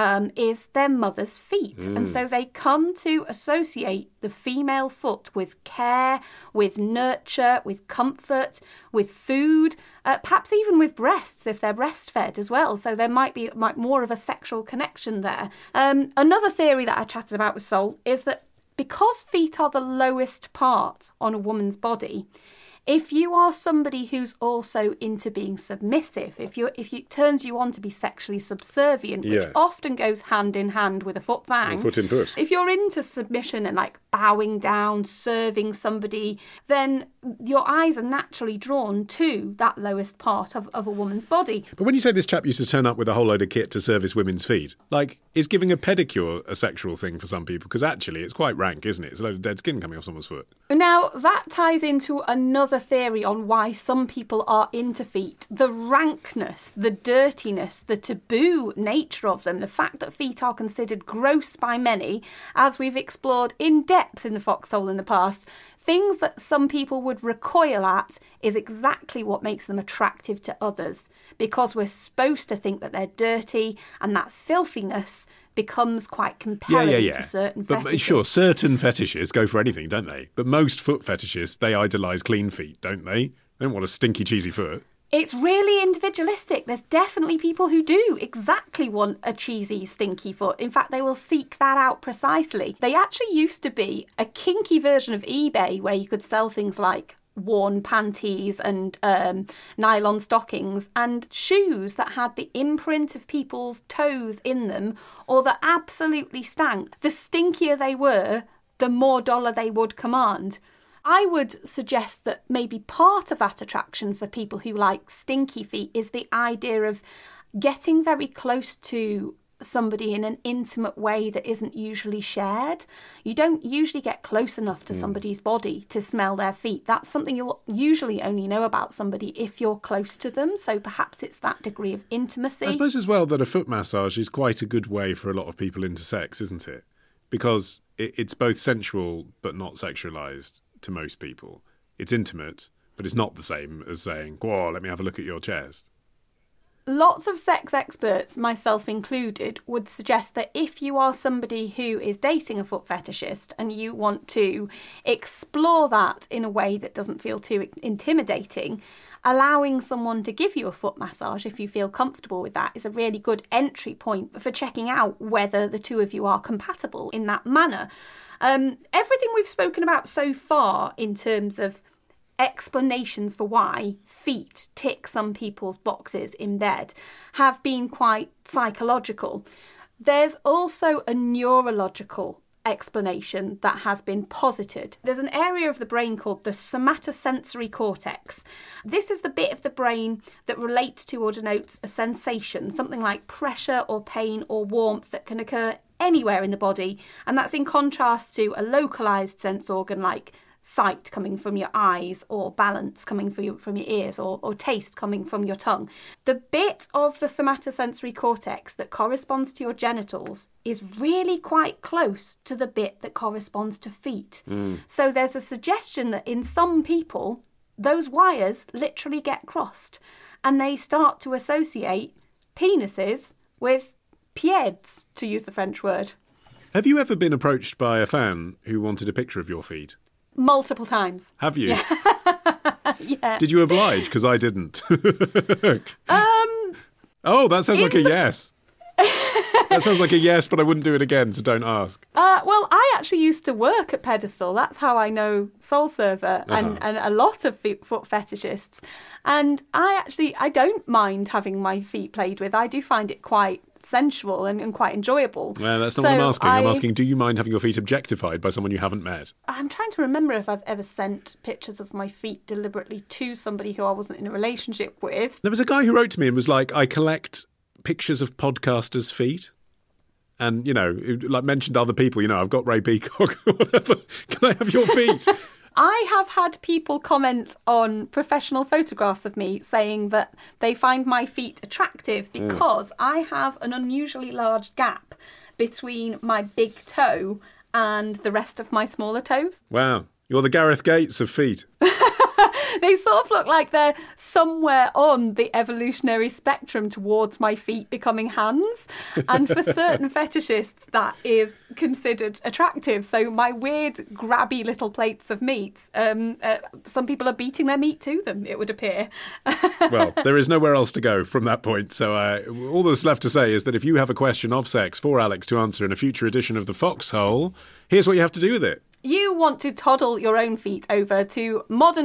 [SPEAKER 12] is their mother's feet. And so they come to associate the female foot with care, with nurture, with comfort, with food, perhaps even with breasts if they're breastfed as well. So there might be more of a sexual connection there. Another theory that I chatted about with Sol is that because feet are the lowest part on a woman's body, if you are somebody who's also into being submissive, if it turns you on to be sexually subservient, which often goes hand in hand with a foot thang.
[SPEAKER 9] Foot in foot.
[SPEAKER 12] If you're into submission and like bowing down, serving somebody, then your eyes are naturally drawn to that lowest part of a woman's body.
[SPEAKER 9] But when you say this chap used to turn up with a whole load of kit to service women's feet, like, is giving a pedicure a sexual thing for some people? Because actually it's quite rank, isn't it? It's a load of dead skin coming off someone's foot.
[SPEAKER 12] Now, that ties into another theory on why some people are into feet. The rankness, the dirtiness, the taboo nature of them, the fact that feet are considered gross by many, as we've explored in depth in the Foxhole in the past, things that some people would recoil at is exactly what makes them attractive to others, because we're supposed to think that they're dirty, and that filthiness becomes quite compelling to certain fetishes.
[SPEAKER 9] But sure, certain fetishes go for anything, don't they? But most foot fetishes, they idolise clean feet, don't they? They don't want a stinky, cheesy foot.
[SPEAKER 12] It's really individualistic. There's definitely people who do exactly want a cheesy, stinky foot. In fact, they will seek that out precisely. They actually used to be a kinky version of eBay where you could sell things like worn panties and nylon stockings and shoes that had the imprint of people's toes in them or that absolutely stank. The stinkier they were, the more dollar they would command. I would suggest that maybe part of that attraction for people who like stinky feet is the idea of getting very close to somebody in an intimate way that isn't usually shared. You don't usually get close enough to somebody's body to smell their feet. That's something you'll usually only know about somebody if you're close to them. So perhaps it's that degree of intimacy.
[SPEAKER 5] I suppose as well that a foot massage is quite a good way for a lot of people into sex, isn't it? Because it's both sensual but not sexualised to most people. It's intimate, but it's not the same as saying, "Go on, let me have a look at your chest."
[SPEAKER 12] Lots of sex experts, myself included, would suggest that if you are somebody who is dating a foot fetishist and you want to explore that in a way that doesn't feel too intimidating, allowing someone to give you a foot massage, if you feel comfortable with that, is a really good entry point for checking out whether the two of you are compatible in that manner. Everything we've spoken about so far in terms of explanations for why feet tick some people's boxes in bed have been quite psychological. There's also a neurological explanation that has been posited. There's an area of the brain called the somatosensory cortex. This is the bit of the brain that relates to or denotes a sensation, something like pressure or pain or warmth that can occur anywhere in the body, and that's in contrast to a localised sense organ like sight coming from your eyes, or balance coming from your ears, or taste coming from your tongue. The bit of the somatosensory cortex that corresponds to your genitals is really quite close to the bit that corresponds to feet. So there's a suggestion that in some people, those wires literally get crossed and they start to associate penises with pieds, to use the French word.
[SPEAKER 5] Have you ever been approached by a fan who wanted a picture of your feet?
[SPEAKER 12] Multiple times.
[SPEAKER 5] Have you?
[SPEAKER 12] Yeah.
[SPEAKER 5] Did you oblige? Because I didn't. Oh, that sounds like a yes. That sounds like a yes, but I wouldn't do it again, so don't ask.
[SPEAKER 12] Well, I actually used to work at Pedestal. That's how I know Soul Server and a lot of foot fetishists. And I don't mind having my feet played with. I do find it quite sensual and quite enjoyable.
[SPEAKER 5] Well, that's not what I'm asking. I'm asking, do you mind having your feet objectified by someone you haven't met?
[SPEAKER 12] I'm trying to remember if I've ever sent pictures of my feet deliberately to somebody who I wasn't in a relationship with.
[SPEAKER 5] There was a guy who wrote to me and was like, I collect pictures of podcasters' feet. And, like mentioned other people, I've got Ray Peacock or whatever. Can I have your feet?
[SPEAKER 12] I have had people comment on professional photographs of me saying that they find my feet attractive because I have an unusually large gap between my big toe and the rest of my smaller toes.
[SPEAKER 5] Wow. You're the Gareth Gates of feet.
[SPEAKER 12] They sort of look like they're somewhere on the evolutionary spectrum towards my feet becoming hands. And for certain fetishists, that is considered attractive. So my weird, grabby little plates of meat, some people are beating their meat to them, it would appear.
[SPEAKER 5] Well, there is nowhere else to go from that point. So all that's left to say is that if you have a question of sex for Alex to answer in a future edition of The Foxhole, here's what you have to do with it.
[SPEAKER 12] You want to toddle your own feet over to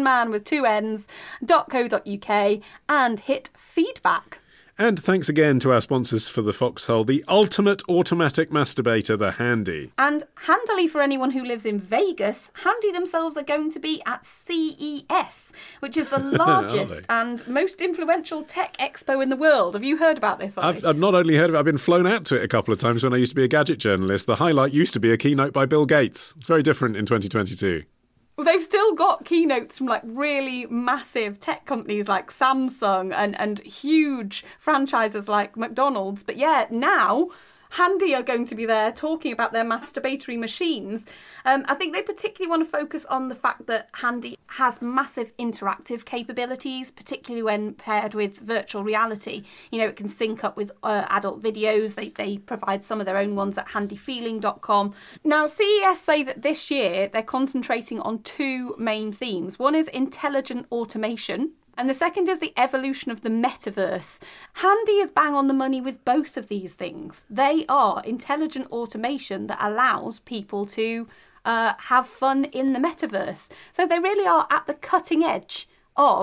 [SPEAKER 12] modernmanwith2ns.co.uk and hit feedback.
[SPEAKER 5] And thanks again to our sponsors for the Foxhole, the ultimate automatic masturbator, the Handy.
[SPEAKER 12] And handily for anyone who lives in Vegas, Handy themselves are going to be at CES, which is the largest and most influential tech expo in the world. Have you heard about this, Ollie?
[SPEAKER 5] I've not only heard of it, I've been flown out to it a couple of times when I used to be a gadget journalist. The highlight used to be a keynote by Bill Gates. It's very different in 2022.
[SPEAKER 12] Well, they've still got keynotes from really massive tech companies like Samsung and huge franchises like McDonald's. But yeah, now Handy are going to be there talking about their masturbatory machines. I think they particularly want to focus on the fact that Handy has massive interactive capabilities, particularly when paired with virtual reality. It can sync up with adult videos. They provide some of their own ones at handyfeeling.com. Now, CES say that this year they're concentrating on two main themes. One is intelligent automation, and the second is the evolution of the metaverse. Handy is bang on the money with both of these things. They are intelligent automation that allows people to have fun in the metaverse. So they really are at the cutting edge of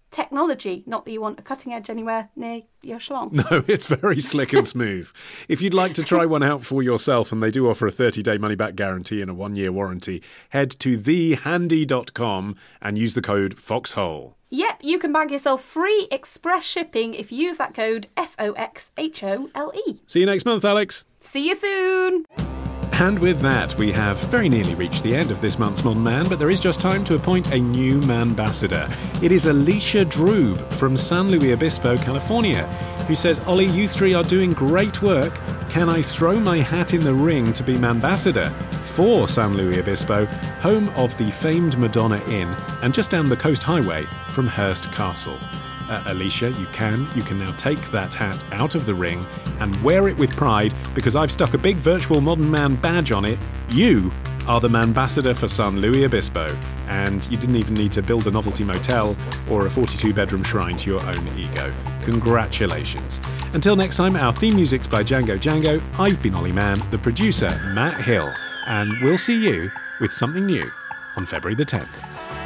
[SPEAKER 12] technology. Not that you want a cutting edge anywhere near your schlong.
[SPEAKER 5] No, it's very slick and smooth. If you'd like to try one out for yourself, and they do offer a 30-day money-back guarantee and a 1-year warranty, head to thehandy.com and use the code FOXHOLE.
[SPEAKER 12] Yep, you can bag yourself free express shipping if you use that code FOXHOLE.
[SPEAKER 5] See you next month, Alex.
[SPEAKER 12] See you soon.
[SPEAKER 5] And with that, we have very nearly reached the end of this month's Modern Man, but there is just time to appoint a new man-ambassador. It is Alicia Droob from San Luis Obispo, California, who says, Ollie, you three are doing great work. Can I throw my hat in the ring to be man-ambassador for San Luis Obispo, home of the famed Madonna Inn, and just down the coast highway from Hearst Castle? Alicia, you can now take that hat out of the ring and wear it with pride, because I've stuck a big virtual Modern Man badge on it. You are the man-ambassador for San Luis Obispo, and you didn't even need to build a novelty motel or a 42-bedroom shrine to your own ego. Congratulations. Until next time, our theme music's by Django Django. I've been Ollie Mann, the producer, Matt Hill, and we'll see you with something new on February the 10th.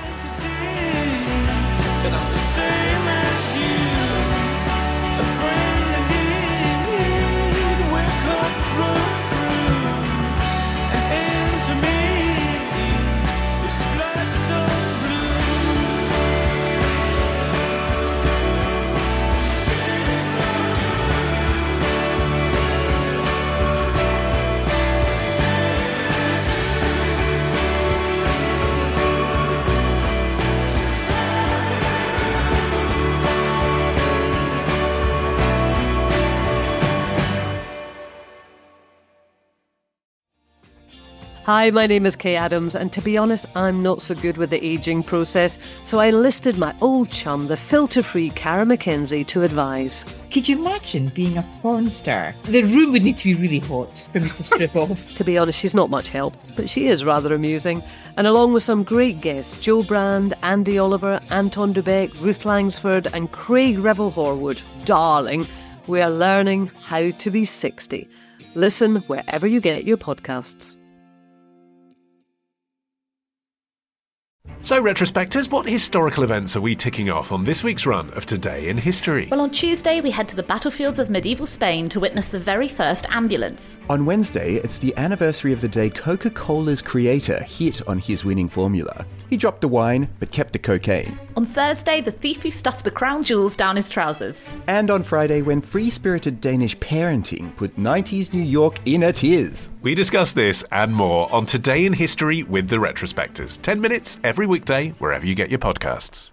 [SPEAKER 13] Hi, my name is Kay Adams, and to be honest, I'm not so good with the ageing process, so I enlisted my old chum, the filter-free Cara McKenzie, to advise.
[SPEAKER 14] Could you imagine being a porn star? The room would need to be really hot for me to strip off.
[SPEAKER 13] To be honest, she's not much help, but she is rather amusing. And along with some great guests, Joe Brand, Andy Oliver, Anton Dubeck, Ruth Langsford and Craig Revel-Horwood, darling, we are learning how to be 60. Listen wherever you get your podcasts.
[SPEAKER 9] So, retrospectors, what historical events are we ticking off on this week's run of Today in History?
[SPEAKER 2] Well, on Tuesday, we head to the battlefields of medieval Spain to witness the very first ambulance.
[SPEAKER 3] On Wednesday, it's the anniversary of the day Coca-Cola's creator hit on his winning formula. He dropped the wine, but kept the cocaine.
[SPEAKER 2] On Thursday, the thief who stuffed the crown jewels down his trousers.
[SPEAKER 3] And on Friday, when free-spirited Danish parenting put 90s New York in a tears.
[SPEAKER 9] We discuss this and more on Today in History with the Retrospectors. 10 minutes every weekday, wherever you get your podcasts.